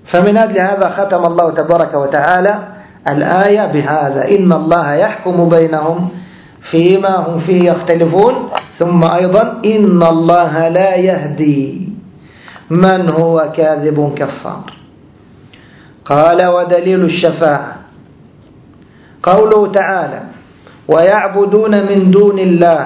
فمن أجل هذا ختم الله تبارك وتعالى الآية بهذا: إن الله يحكم بينهم فيما هم فيه يختلفون. ثم أيضا: إن الله لا يهدي من هو كاذب كفار. قال: ودليل الشفاعة قوله تعالى: ويعبدون من دون الله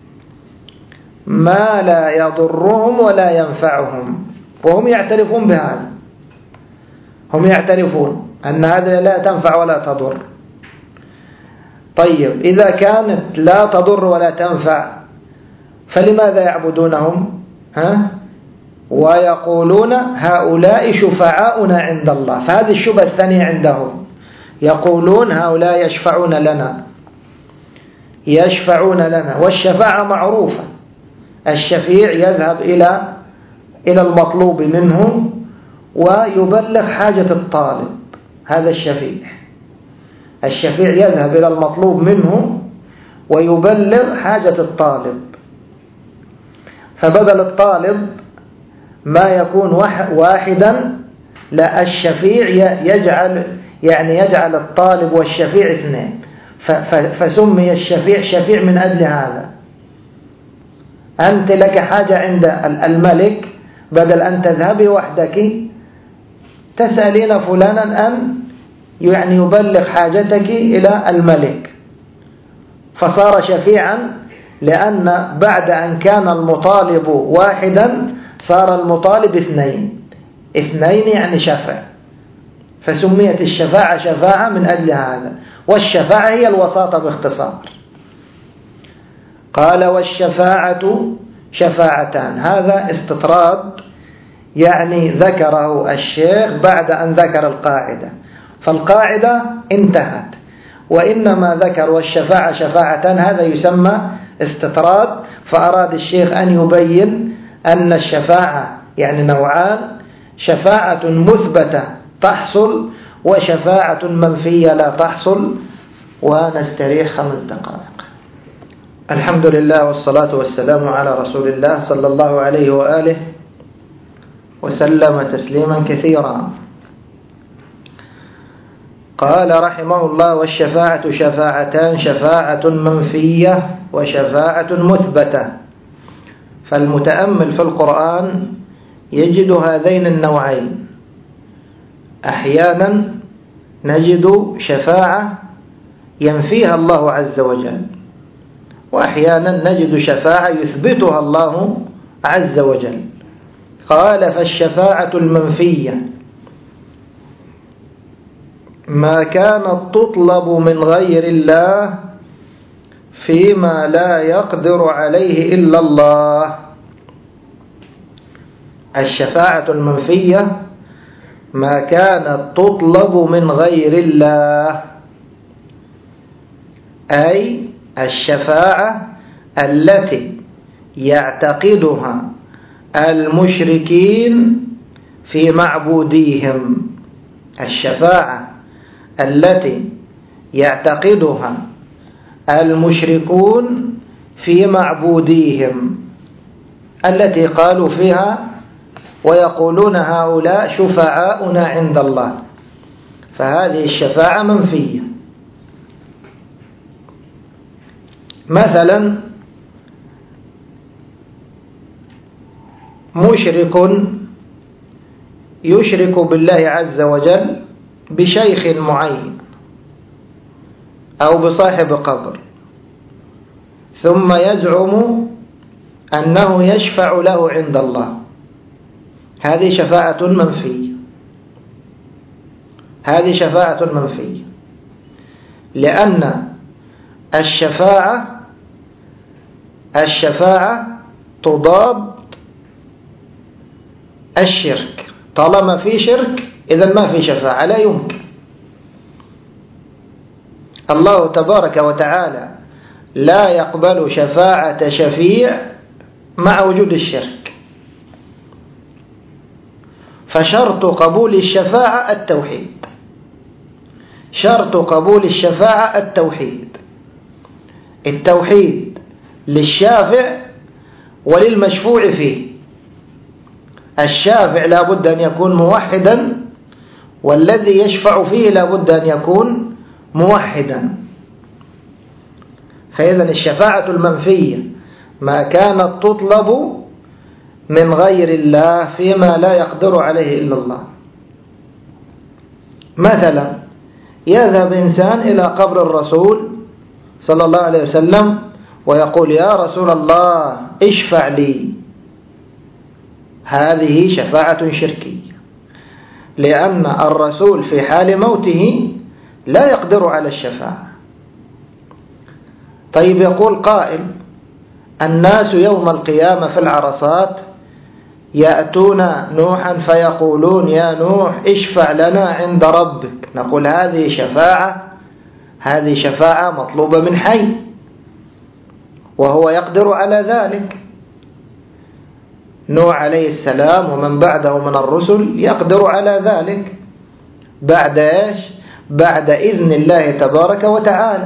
ما لا يضرهم ولا ينفعهم. وهم يعترفون بهذا، هم يعترفون أن هذا لا تنفع ولا تضر. طيب، إذا كانت لا تضر ولا تنفع فلماذا يعبدونهم؟ ها؟ ويقولون هؤلاء شفعاؤنا عند الله. فهذه الشبهة الثانية عندهم، يقولون هؤلاء يشفعون لنا يشفعون لنا والشفاعة معروفة، الشفيع يذهب إلى إلى المطلوب منه ويبلغ حاجة الطالب. هذا الشفيع الشفيع يذهب إلى المطلوب منه ويبلغ حاجة الطالب. فبدل الطالب ما يكون واحدا، لا، الشفيع يجعل يعني يجعل الطالب والشفيع اثنين، فسمي الشفيع شفيع من أجل هذا. أنت لك حاجة عند الملك، بدل أن تذهبي وحدك تسألين فلانا أن يعني يبلغ حاجتك إلى الملك، فصار شفيعا، لأن بعد أن كان المطالب واحدا صار المطالب اثنين اثنين يعني شفع، فسميت الشفاعة شفاعة من أجل هذا. والشفاعة هي الوساطة باختصار. قال: والشفاعة شفاعتان. هذا استطراد يعني ذكره الشيخ بعد أن ذكر القاعدة، فالقاعدة انتهت، وإنما ذكر والشفاعة شفاعتان، هذا يسمى استطراد. فأراد الشيخ أن يبين أن الشفاعة يعني نوعان: شفاعة مثبتة تحصل وشفاعة منفية لا تحصل. ونستريح خمس دقائق. الحمد لله والصلاة والسلام على رسول الله صلى الله عليه وآله وسلم تسليما كثيرا. قال رحمه الله: والشفاعة شفاعتان: شفاعة منفية وشفاعة مثبتة. فالمتأمل في القرآن يجد هذين النوعين. أحيانا نجد شفاعة ينفيها الله عز وجل، وأحيانا نجد شفاعة يثبتها الله عز وجل. قال: فالشفاعة المنفية ما كانت تطلب من غير الله فيما لا يقدر عليه إلا الله. الشفاعة المنفية ما كانت تطلب من غير الله، أي الشفاعة التي يعتقدها المشركين في معبوديهم. الشفاعة التي يعتقدها المشركون في معبوديهم، التي قالوا فيها ويقولون هؤلاء شفعاؤنا عند الله، فهذه الشفاعة منفية. مثلا مشرك يشرك بالله عز وجل بشيخ معين أو بصاحب قبر، ثم يزعم أنه يشفع له عند الله، هذه شفاعة منفية. هذه شفاعة منفية لأن الشفاعة الشفاعة تضاد الشرك. طالما في شرك إذن ما في شفاعة، لا يمكن. الله تبارك وتعالى لا يقبل شفاعة شفيع مع وجود الشرك. فشرط قبول الشفاعة التوحيد، شرط قبول الشفاعة التوحيد التوحيد للشافع وللمشفوع فيه. الشافع لا بد أن يكون موحدا والذي يشفع فيه لابد أن يكون موحدا. فإذا الشفاعة المنفية ما كانت تطلب من غير الله فيما لا يقدر عليه إلا الله. مثلا يذهب إنسان إلى قبر الرسول صلى الله عليه وسلم ويقول يا رسول الله اشفع لي، هذه شفاعة شركية، لأن الرسول في حال موته لا يقدر على الشفاعة. طيب يقول قائل الناس يوم القيامة في العرصات يأتون نوحا فيقولون يا نوح اشفع لنا عند ربك، نقول هذه شفاعة هذه شفاعة مطلوبة من حي وهو يقدر على ذلك. نوح عليه السلام ومن بعده من الرسل يقدر على ذلك بعد إيش؟ بعد إذن الله تبارك وتعالى،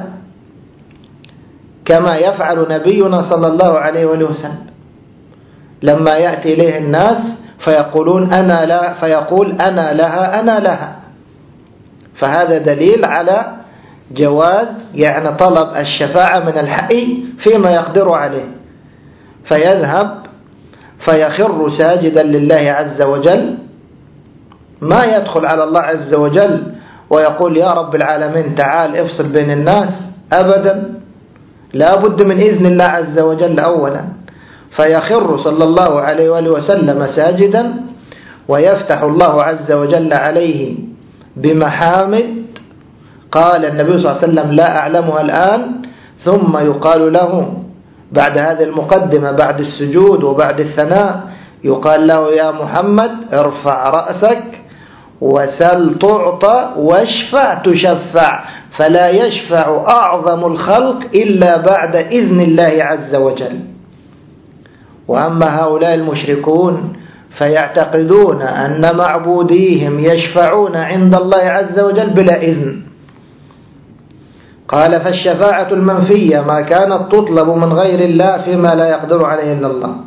كما يفعل نبينا صلى الله عليه وسلم لما يأتي إليه الناس فيقولون أنا لا فيقول أنا لها أنا لها. فهذا دليل على جواز يعني طلب الشفاعة من الحي فيما يقدر عليه، فيذهب فيخر ساجدا لله عز وجل، ما يدخل على الله عز وجل ويقول يا رب العالمين تعال افصل بين الناس، أبدا، لا بد من إذن الله عز وجل أولا. فيخر صلى الله عليه وآله وسلم ساجدا ويفتح الله عز وجل عليه بمحامد قال النبي صلى الله عليه وسلم لا أعلمها الآن، ثم يقال له بعد هذه المقدمة بعد السجود وبعد الثناء يقال له يا محمد ارفع رأسك وسل تعطى واشفع تشفع، فلا يشفع أعظم الخلق إلا بعد إذن الله عز وجل. وأما هؤلاء المشركون فيعتقدون أن معبوديهم يشفعون عند الله عز وجل بلا إذن. قال فالشفاعة المنفية ما كانت تطلب من غير الله فيما لا يقدر عليه إلا الله.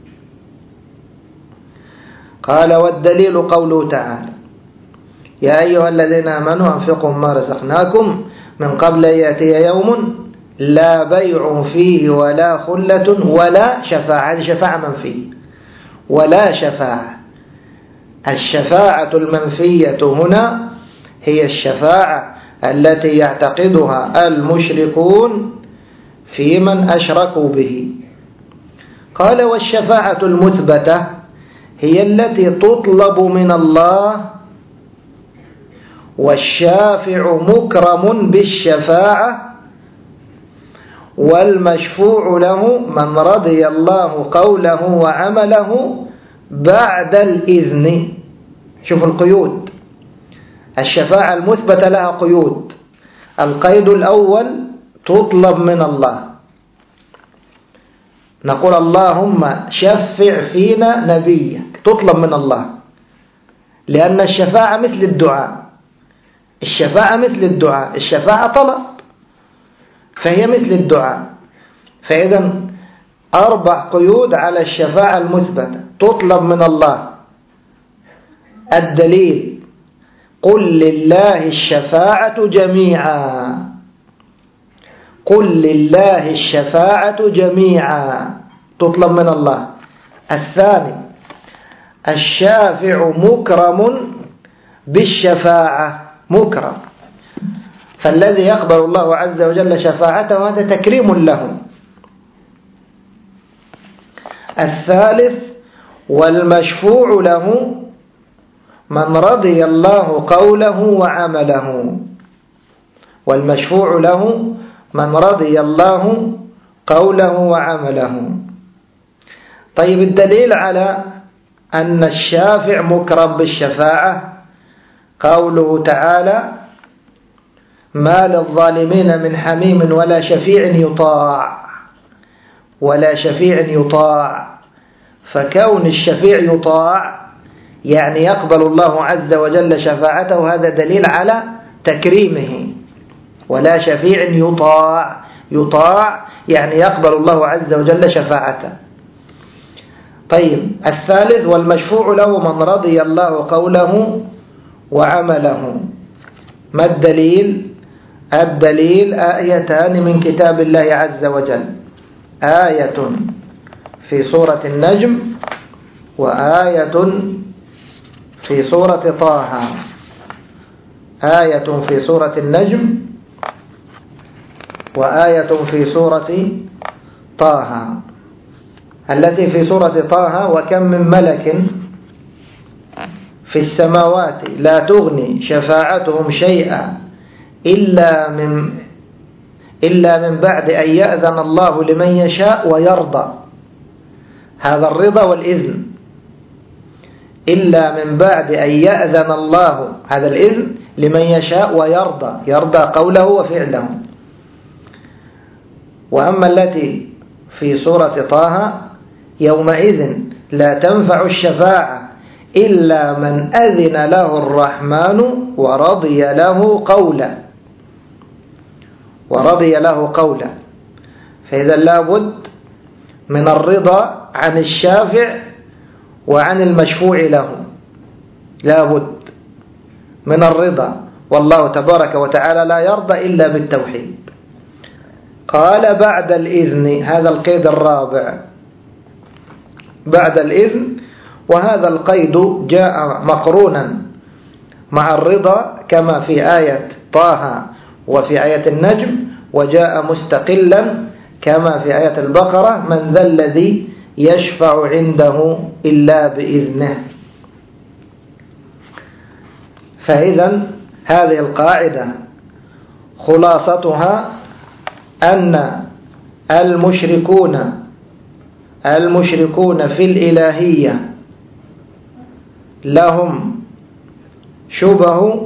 قال والدليل قوله تعالى يا أيها الذين آمنوا أنفقوا ما رزقناكم من قبل أن يأتي يوم لا بيع فيه ولا خلة ولا شفاعة. هذه شفاعة منفية ولا شفاعة. الشفاعة المنفية هنا هي الشفاعة التي يعتقدها المشركون في من أشركوا به. قال والشفاعة المثبتة هي التي تطلب من الله، والشافع مكرم بالشفاعة، والمشفوع له من رضي الله قوله وعمله بعد الإذن. شوف القيود، الشفاعة المثبتة لها قيود. القيد الأول تطلب من الله، نقول اللهم شفع فينا نبيك، تطلب من الله، لأن الشفاعة مثل الدعاء. الشفاعة مثل الدعاء، الشفاعة طلب فهي مثل الدعاء. فإذا أربع قيود على الشفاعة المثبتة، تطلب من الله. الدليل قل لله الشفاعة جميعا، قل لله الشفاعة جميعا، تطلب من الله. الثاني الشافع مكرم بالشفاعة، مكرم، فالذي يقبل الله عز وجل شفاعته هذا تكريم له. الثالث والمشفوع له من رضي الله قوله وعمله، والمشفوع له من رضي الله قوله وعمله. طيب الدليل على أن الشافع مكرم بالشفاعة قوله تعالى ما للظالمين من حميم ولا شفيع يطاع، ولا شفيع يطاع. فكون الشفيع يطاع يعني يقبل الله عز وجل شفاعته، هذا دليل على تكريمه. ولا شفيع يطاع، يطاع يعني يقبل الله عز وجل شفاعته. طيب الثالث والمشفوع له من رضي الله قوله وعمله. ما الدليل؟ الدليل آيتان من كتاب الله عز وجل، آية في سورة النجم وآية في سورة طه. آية في سورة النجم وآية في سورة طه. التي في سورة طه: وكم من ملك في السماوات لا تغني شفاعتهم شيئا إلا من إلا من بعد أن يأذن الله لمن يشاء ويرضى. هذا الرضا والإذن، إلا من بعد أن يأذن الله، هذا الإذن لمن يشاء ويرضى، يرضى قوله وفعله. وأما التي في سورة طه: يومئذ لا تنفع الشفاعة إلا من أذن له الرحمن ورضي له قولا، ورضي له قولا. فإذا لابد من الرضا عن الشافع وعن المشفوع له، لابد من الرضا، والله تبارك وتعالى لا يرضى إلا بالتوحيد. قال بعد الإذن، هذا القيد الرابع، بعد الإذن، وهذا القيد جاء مقرونا مع الرضا كما في آية طه وفي آية النجم، وجاء مستقلا كما في آية البقرة: من ذا الذي يشفع عنده إلا بإذنه. فإذا هذه القاعدة خلاصتها أن المشركون المشركون في الإلهية لهم شبه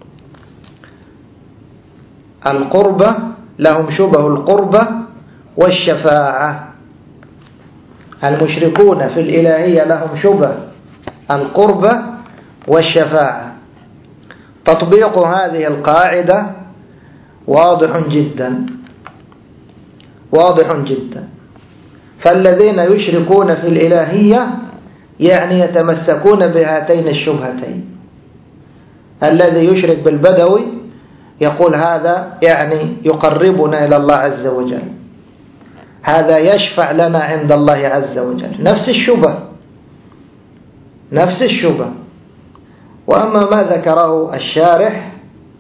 القربة، لهم شبه القربة والشفاعة. المشركون في الإلهية لهم شبه القربة والشفاعة. تطبيق هذه القاعدة واضح جدا، واضح جدا. فالذين يشركون في الإلهية يعني يتمسكون بهاتين الشبهتين. الذي يشرك بالبدوي يقول هذا يعني يقربنا إلى الله عز وجل، هذا يشفع لنا عند الله عز وجل، نفس الشبه، نفس الشبه. وأما ما ذكره الشارح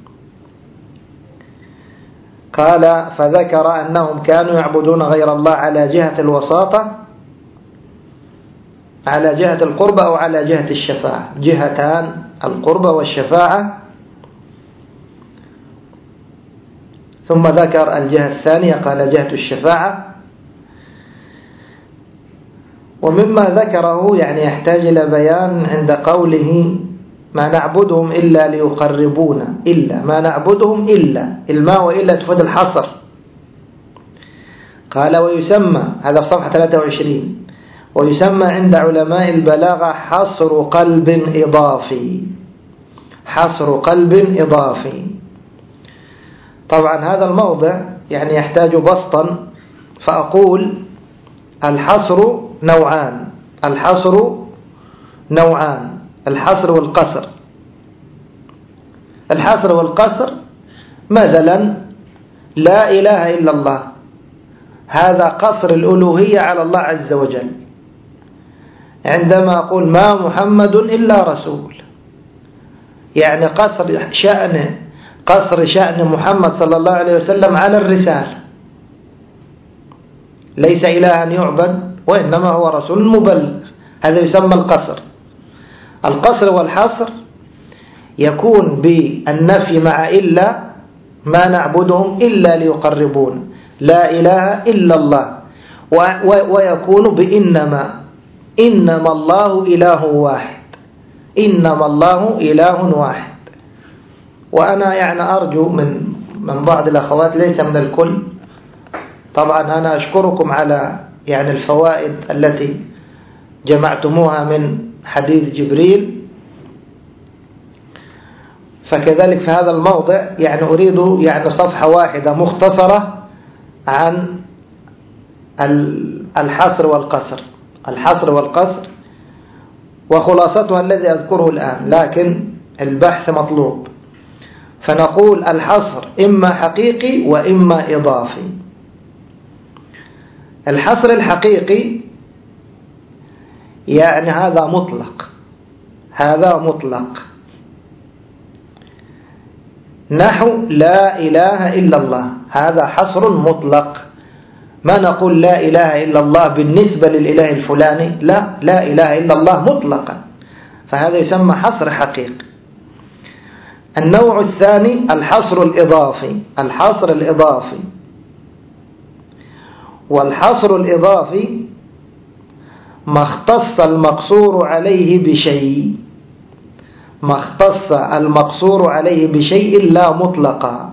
قال: فذكر أنهم كانوا يعبدون غير الله على جهة الوساطة، على جهة القربة أو على جهة الشفاعة، جهتان القربة والشفاعة. ثم ذكر الجهة الثانية قال جهة الشفاعة. ومما ذكره يعني يحتاج إلى بيان عند قوله: ما نعبدهم إلا ليقربونا، إلا ما نعبدهم إلا، الماء وإلا تفيد الحصر. قال: ويسمى، هذا في صفحة ثلاثة وعشرين، ويسمى عند علماء البلاغة حصر قلب إضافي، حصر قلب إضافي. طبعا هذا الموضع يعني يحتاج بسطا، فأقول الحصر نوعان، الحصر نوعان، الحصر والقصر. الحصر والقصر مثلا لا إله إلا الله، هذا قصر الألوهية على الله عز وجل. عندما أقول ما محمد إلا رسول، يعني قصر شأن قصر شأن محمد صلى الله عليه وسلم على الرسالة، ليس إلها يعبد وإنما هو رسول مبلغ، هذا يسمى القصر. القصر والحصر يكون بالنفي مع إلا، ما نعبدهم إلا ليقربون، لا إله إلا الله، ويكون بإنما، إنما الله إله واحد، إنما الله إله واحد. وأنا يعني أرجو من من بعض الأخوات، ليس من الكل طبعا، أنا أشكركم على يعني الفوائد التي جمعتموها من حديث جبريل. فكذلك في هذا الموضع يعني أريد يعني صفحة واحدة مختصرة عن الحصر والقصر، الحصر والقصر وخلاصتها الذي أذكره الآن. لكن البحث مطلوب، فنقول الحصر إما حقيقي وإما إضافي. الحصر الحقيقي يعني هذا مطلق، هذا مطلق، نحو لا إله إلا الله، هذا حصر مطلق. ما نقول لا إله إلا الله بالنسبة للإله الفلاني، لا، لا إله إلا الله مطلقا، فهذا يسمى حصر حقيقي. النوع الثاني الحصر الإضافي، الحصر الإضافي والحصر الإضافي ما اختص المقصور عليه بشيء، ما اختص المقصور عليه بشيء لا مطلقا.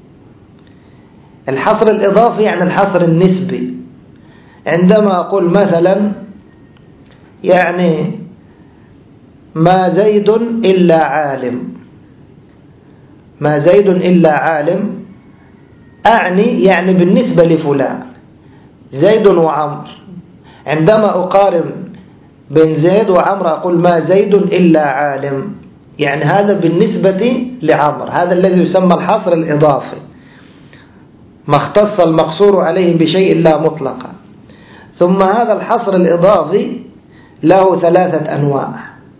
الحصر الإضافي يعني الحصر النسبي، عندما أقول مثلا يعني ما زيد إلا عالم، ما زيد إلا عالم، أعني يعني بالنسبة لفلان زيد وعمر. عندما أقارن بين زيد وعمر أقول ما زيد إلا عالم، يعني هذا بالنسبة لعمر، هذا الذي يسمى الحصر الإضافي، ما اختص المقصور عليه بشيء لا مطلقا. ثم هذا الحصر الإضافي له ثلاثة أنواع: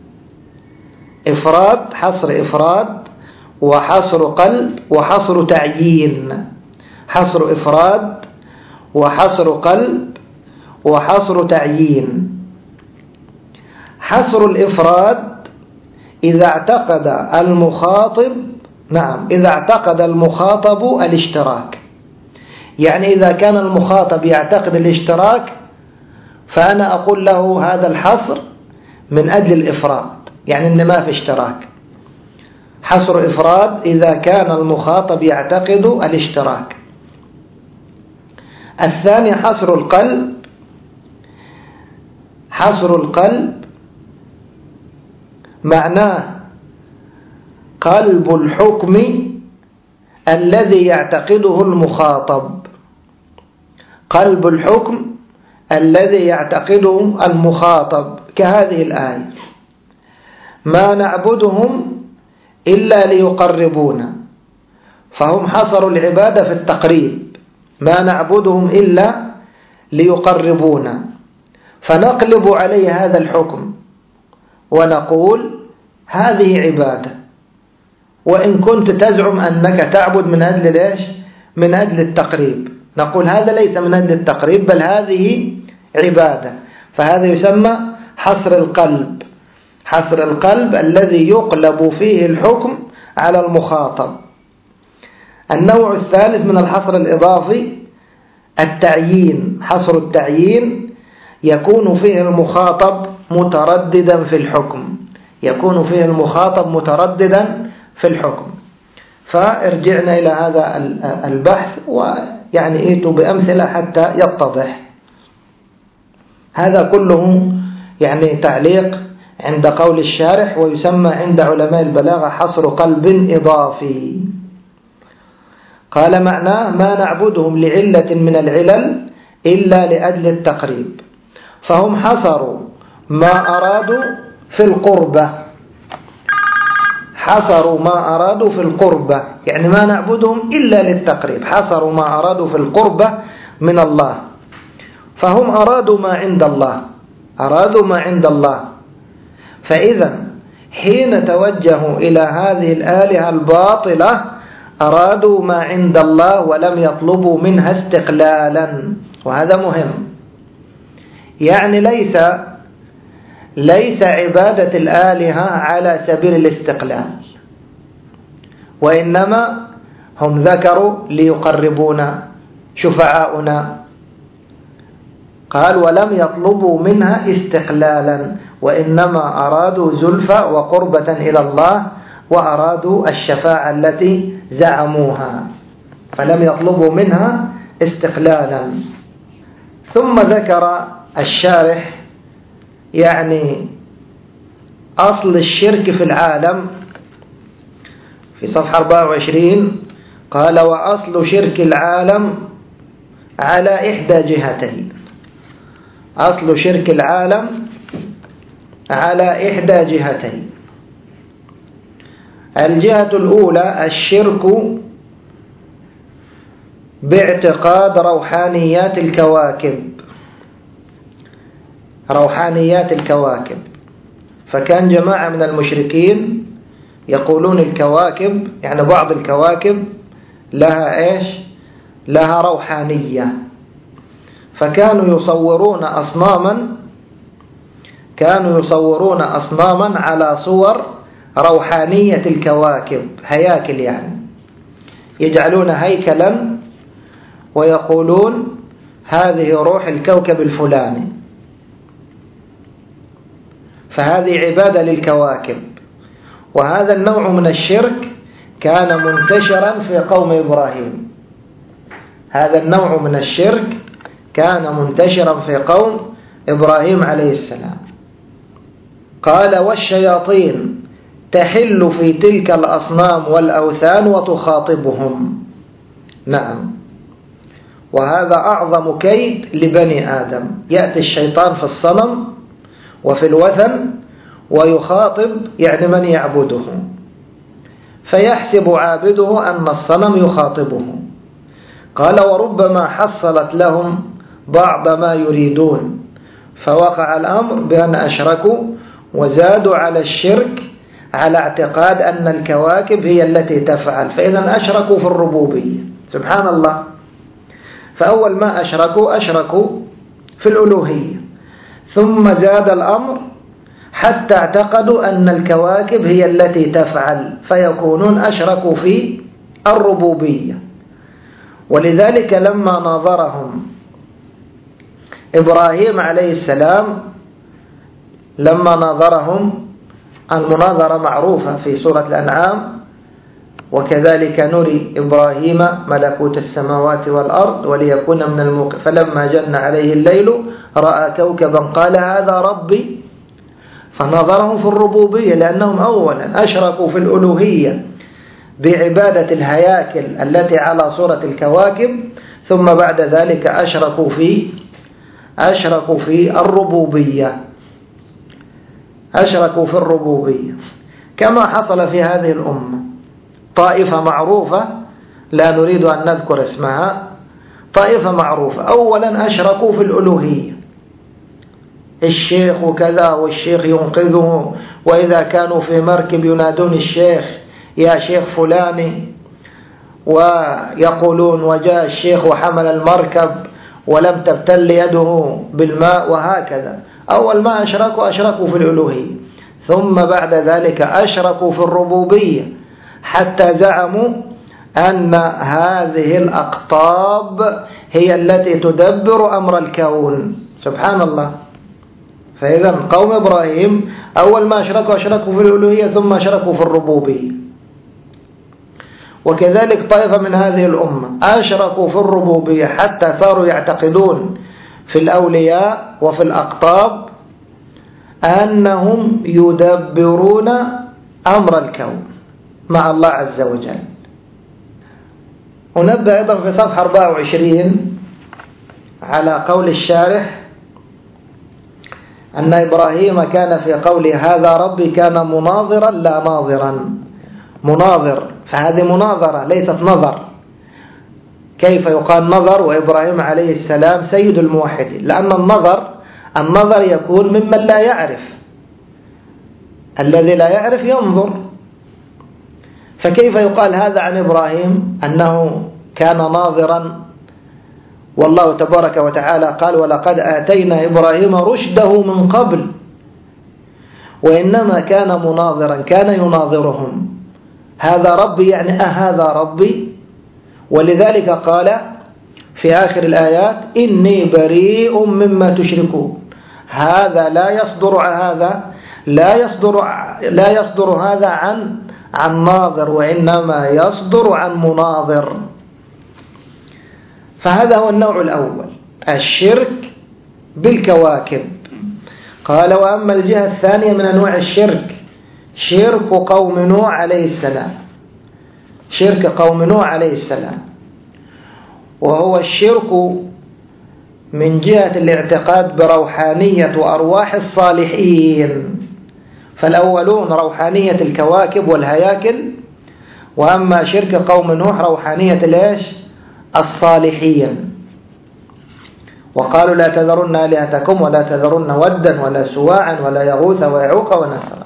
إفراد، حصر إفراد، وحصر قلب، وحصر تعيين. حصر إفراد وحصر قلب وحصر تعيين. حصر الإفراد إذا اعتقد المخاطب، نعم، إذا اعتقد المخاطب الاشتراك، يعني إذا كان المخاطب يعتقد الاشتراك فأنا أقول له هذا الحصر من أجل الإفراد، يعني إن ما في اشتراك. حصر إفراد إذا كان المخاطب يعتقد الاشتراك. الثاني حصر القلب. حصر القلب معناه قلب الحكم الذي يعتقده المخاطب، قلب الحكم الذي يعتقده المخاطب، كهذه الآية: ما نعبدهم إلا ليقربونا، فهم حصروا العبادة في التقريب، ما نعبدهم إلا ليقربونا، فنقلب عليه هذا الحكم ونقول هذه عبادة، وإن كنت تزعم أنك تعبد من أجل ليش؟ من أجل التقريب، نقول هذا ليس من أجل التقريب بل هذه عبادة، فهذا يسمى حصر القلب. حصر القلب الذي يقلب فيه الحكم على المخاطب. النوع الثالث من الحصر الإضافي التعيين. حصر التعيين يكون فيه المخاطب مترددا في الحكم، يكون فيه المخاطب مترددا في الحكم. فارجعنا إلى هذا البحث ويعني ائتوا بأمثلة حتى يتضح. هذا كله يعني تعليق عند قول الشارح، ويسمى عند علماء البلاغة حصر قلب إضافي. قال معناه ما نعبدهم لعلة من العلل إلا لأجل التقريب، فهم حصروا ما أرادوا في القربة، حصروا ما أرادوا في القربة، يعني ما نعبدهم إلا للتقريب، حصروا ما أرادوا في القربة من الله، فهم أرادوا ما عند الله، أرادوا ما عند الله. فإذا حين توجهوا إلى هذه الآلهة الباطلة أرادوا ما عند الله ولم يطلبوا منها استقلالا، وهذا مهم. يعني ليس ليس عبادة الآلهة على سبيل الاستقلال، وإنما هم ذكروا ليقربونا شفعاؤنا، قال ولم يطلبوا منها استقلالا، وإنما أرادوا زلفى وقربة إلى الله، وأرادوا الشفاعة التي زعموها، فلم يطلبوا منها استقلالا. ثم ذكر الشارح يعني أصل الشرك في العالم في صفحة أربعة وعشرين، قال وأصل شرك العالم على إحدى جهتين. أصل شرك العالم على إحدى جهتين. الجهة الأولى الشرك باعتقاد روحانيات الكواكب، روحانيات الكواكب. فكان جماعة من المشركين يقولون الكواكب، يعني بعض الكواكب لها إيش؟ لها روحانية. فكانوا يصورون أصناما كانوا يصورون أصناما على صور روحانية الكواكب، هياكل يعني، يجعلون هيكلا ويقولون هذه روح الكوكب الفلاني. فهذه عبادة للكواكب. وهذا النوع من الشرك كان منتشرا في قوم إبراهيم. هذا النوع من الشرك كان منتشرا في قوم إبراهيم عليه السلام. قال والشياطين تحل في تلك الأصنام والأوثان وتخاطبهم. نعم، وهذا أعظم كيد لبني آدم. يأتي الشيطان في الصنم وفي الوثن ويخاطب يعني من يعبده، فيحسب عابده أن الصنم يخاطبه. قال وربما حصلت لهم بعض ما يريدون، فوقع الأمر بأن أشركوا وزادوا على الشرك على اعتقاد أن الكواكب هي التي تفعل، فإذا أشركوا في الربوبية. سبحان الله. فأول ما أشركوا أشركوا في الألوهية، ثم زاد الأمر حتى اعتقدوا أن الكواكب هي التي تفعل، فيكونون أشركوا في الربوبية. ولذلك لما ناظرهم إبراهيم عليه السلام، لما ناظرهم، المناظرة معروفة في سورة الأنعام: وكذلك نري إبراهيم ملكوت السماوات والأرض وليكون من الموقن فلما جن عليه الليل رأى كوكبا قال هذا ربي. فنظرهم في الربوبية لأنهم أولا أشركوا في الألوهية بعبادة الهياكل التي على صورة الكواكب، ثم بعد ذلك أشركوا في أشركوا في الربوبية أشركوا في الربوبية كما حصل في هذه الأمة. طائفة معروفة لا نريد أن نذكر اسمها، طائفة معروفة أولا أشركوا في الألوهية، الشيخ وكذا والشيخ ينقذه، وإذا كانوا في مركب ينادون الشيخ يا شيخ فلاني، ويقولون وجاء الشيخ وحمل المركب ولم تبتل يده بالماء، وهكذا. أول ما أشركوا أشركوا في الألوهية، ثم بعد ذلك أشركوا في الربوبية حتى زعموا أن هذه الأقطاب هي التي تدبر أمر الكون. سبحان الله. فإذا قوم إبراهيم أول ما أشركوا أشركوا في الألوهية ثم أشركوا في الربوبية. وكذلك طائفة من هذه الأمة أشركوا في الربوبية حتى صاروا يعتقدون في الأولياء وفي الأقطاب أنهم يدبرون أمر الكون مع الله عز وجل. ونبدأ أيضا في صفحة أربعة وعشرين على قول الشارح أن إبراهيم كان في قوله هذا ربي كان مناظرا لا ناظرا. مناظر، فهذه مناظرة ليست نظر. كيف يقال نظر وإبراهيم عليه السلام سيد الموحدين؟ لأن النظر النظر يكون ممن لا يعرف، الذي لا يعرف ينظر. فكيف يقال هذا عن إبراهيم أنه كان ناظرا؟ والله تبارك وتعالى قال ولقد آتينا إبراهيم رشده من قبل، وإنما كان مناظرا، كان يناظرهم. هذا ربي يعني أهذا ربي. ولذلك قال في آخر الآيات إني بريء مما تشركون. هذا لا يصدر هذا لا يصدر لا يصدر هذا عن عن ناظر، وإنما يصدر عن مناظر. فهذا هو النوع الأول، الشرك بالكواكب. قال وأما الجهة الثانية من أنواع الشرك شرك قوم نوح عليه السلام. شرك قوم نوح عليه السلام وهو الشرك من جهة الاعتقاد بروحانية وأرواح الصالحين. فالأولون روحانية الكواكب والهياكل، وأما شرك قوم نوح روحانية ليش؟ الصالحين. وقالوا لا تذرن آلهتكم ولا تذرن ودا ولا سواعا ولا يغوث ويعوق ونسرا.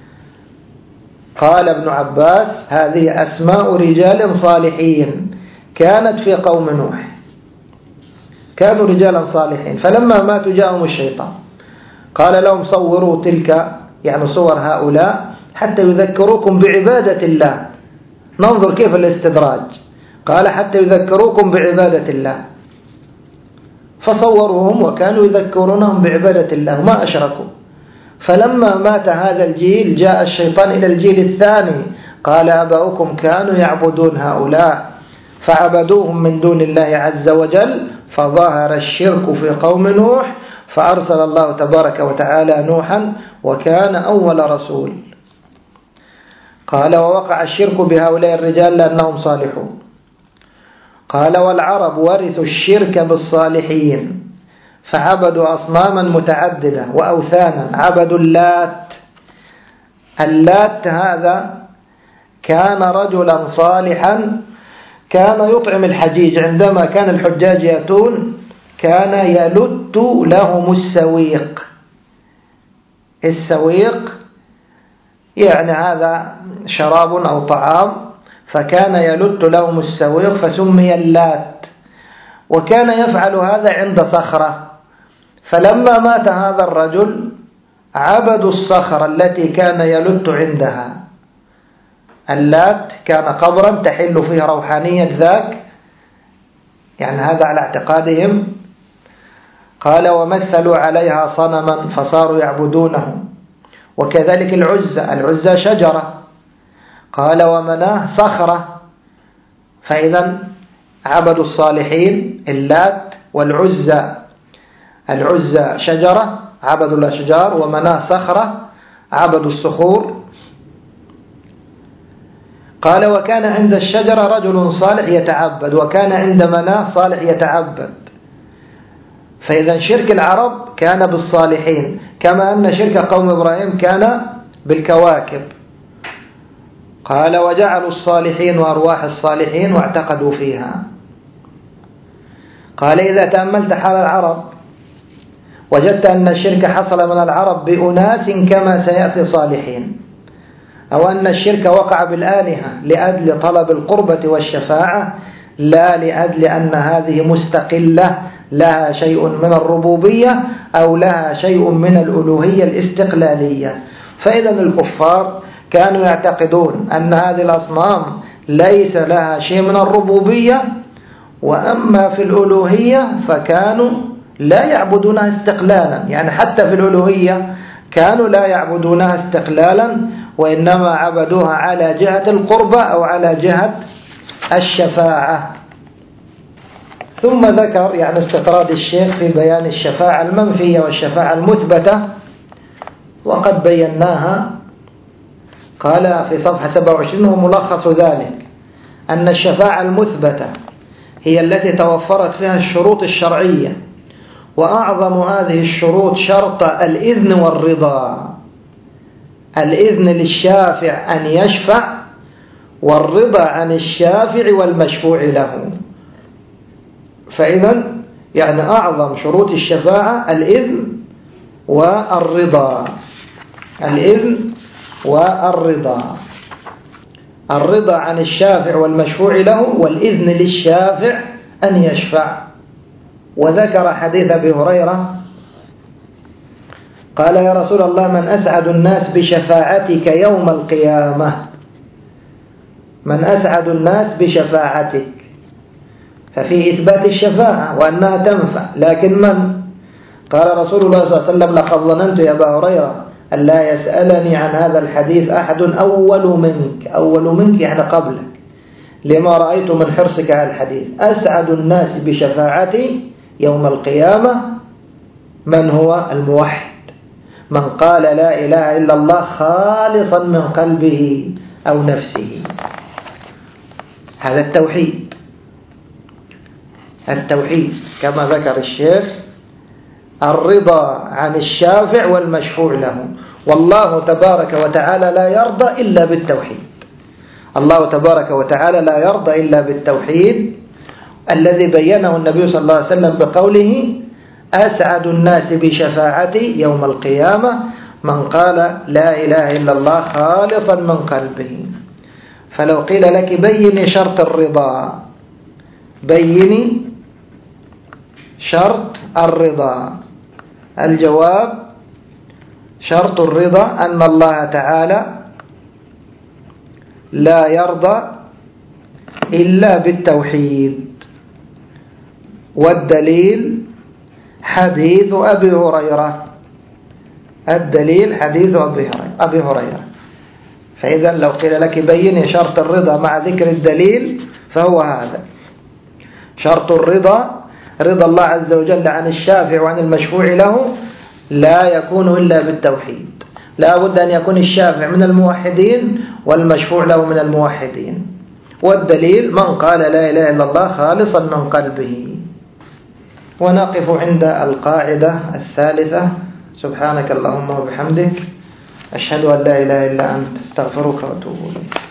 قال ابن عباس هذه أسماء رجال صالحين كانت في قوم نوح، كانوا رجالا صالحين، فلما ماتوا جاءهم الشيطان قال لهم صوروا تلك، يعني صور هؤلاء، حتى يذكروكم بعبادة الله. ننظر كيف الاستدراج، قال حتى يذكروكم بعبادة الله، فصوروهم وكانوا يذكرونهم بعبادة الله ما أشركوا. فلما مات هذا الجيل جاء الشيطان إلى الجيل الثاني قال آباؤكم كانوا يعبدون هؤلاء فعبدوهم من دون الله عز وجل، فظهر الشرك في قوم نوح، فأرسل الله تبارك وتعالى نوحا وكان أول رسول. قال ووقع الشرك بهؤلاء الرجال لأنهم صالحون. قال والعرب ورثوا الشرك بالصالحين فعبدوا أصناما متعددة وأوثانا، عبدوا اللات. اللات هذا كان رجلا صالحا كان يطعم الحجيج، عندما كان الحجاج يأتون كان يلت لهم السويق. السويق يعني هذا شراب أو طعام، فكان يلت لهم السويق فسمي اللات. وكان يفعل هذا عند صخرة، فلما مات هذا الرجل عبدوا الصخرة التي كان يلت عندها. اللات كان قبرا تحل فيه روحانية ذاك، يعني هذا على اعتقادهم. قال ومثلوا عليها صنما فصاروا يعبدونه. وكذلك العزة، العزة شجرة. قال ومناه صخرة، فإذا عبدوا الصالحين اللات والعزة. العزة شجرة عبدوا الأشجار، ومناه صخرة عبدوا الصخور. قال وكان عند الشجرة رجل صالح يتعبد، وكان عند مناه صالح يتعبد. فإذا شرك العرب كان بالصالحين، كما أن شرك قوم إبراهيم كان بالكواكب. قال وجعلوا الصالحين وأرواح الصالحين واعتقدوا فيها. قال إذا تأملت حال العرب وجدت أن الشرك حصل من العرب بأناس كما سيأتي صالحين، أو أن الشرك وقع بالآلهة لأجل طلب القربة والشفاعة، لا لأجل أن هذه مستقلة لها شيء من الربوبية أو لها شيء من الألوهية الاستقلالية. فإذا الكفار كانوا يعتقدون أن هذه الأصنام ليس لها شيء من الربوبية، وأما في الألوهية فكانوا لا يعبدونها استقلالا، يعني حتى في الألوهية كانوا لا يعبدونها استقلالا، وإنما عبدوها على جهة القربة أو على جهة الشفاعة. ثم ذكر يعني استطراد الشيخ في بيان الشفاعة المنفية والشفاعة المثبتة، وقد بيناها. قال في صفحة سبعة وعشرين وملخص ذلك أن الشفاعة المثبتة هي التي توفرت فيها الشروط الشرعية، وأعظم هذه الشروط شرط الإذن والرضا. الإذن للشافع أن يشفع، والرضا عن الشافع والمشفوع له. فإذا يعني أعظم شروط الشفاعة الإذن والرضا. الإذن والرضا، الرضا عن الشافع والمشفوع له، والإذن للشافع أن يشفع. وذكر حديث أبي هريرة قال يا رسول الله من أسعد الناس بشفاعتك يوم القيامة؟ من أسعد الناس بشفاعتك؟ ففي إثبات الشفاعة وأنها تنفع، لكن من؟ قال رسول الله صلى الله عليه وسلم لقد ظننت يا أبا هريرة أن لا يسألني عن هذا الحديث أحد أول منك. أول منك يعني قبلك، لما رأيت من حرصك على الحديث. أسعد الناس بشفاعتي يوم القيامة من هو؟ الموحد، من قال لا إله إلا الله خالصا من قلبه أو نفسه. هذا التوحيد. التوحيد كما ذكر الشيخ الرضا عن الشافع والمشفوع له. والله تبارك وتعالى لا يرضى إلا بالتوحيد. الله تبارك وتعالى لا يرضى إلا بالتوحيد الذي بينه النبي صلى الله عليه وسلم بقوله أسعد الناس بشفاعتي يوم القيامة من قال لا إله إلا الله خالصا من قلبه. فلو قيل لك بيني شرط الرضا، بيني شرط الرضا، الجواب شرط الرضا أن الله تعالى لا يرضى إلا بالتوحيد، والدليل حديث أبي هريرة، الدليل حديث أبي هريرة. فإذا لو قيل لك بيني شرط الرضا مع ذكر الدليل فهو هذا شرط الرضا، رضا الله عز وجل عن الشافع وعن المشفوع له لا يكون إلا بالتوحيد، لا بد أن يكون الشافع من الموحدين والمشفوع له من الموحدين، والدليل من قال لا إله إلا الله خالصا من قلبه. ونقف عند القاعدة الثالثة. سبحانك اللهم وبحمدك أشهد أن لا إله إلا أنت استغفرك وأتوب إليك.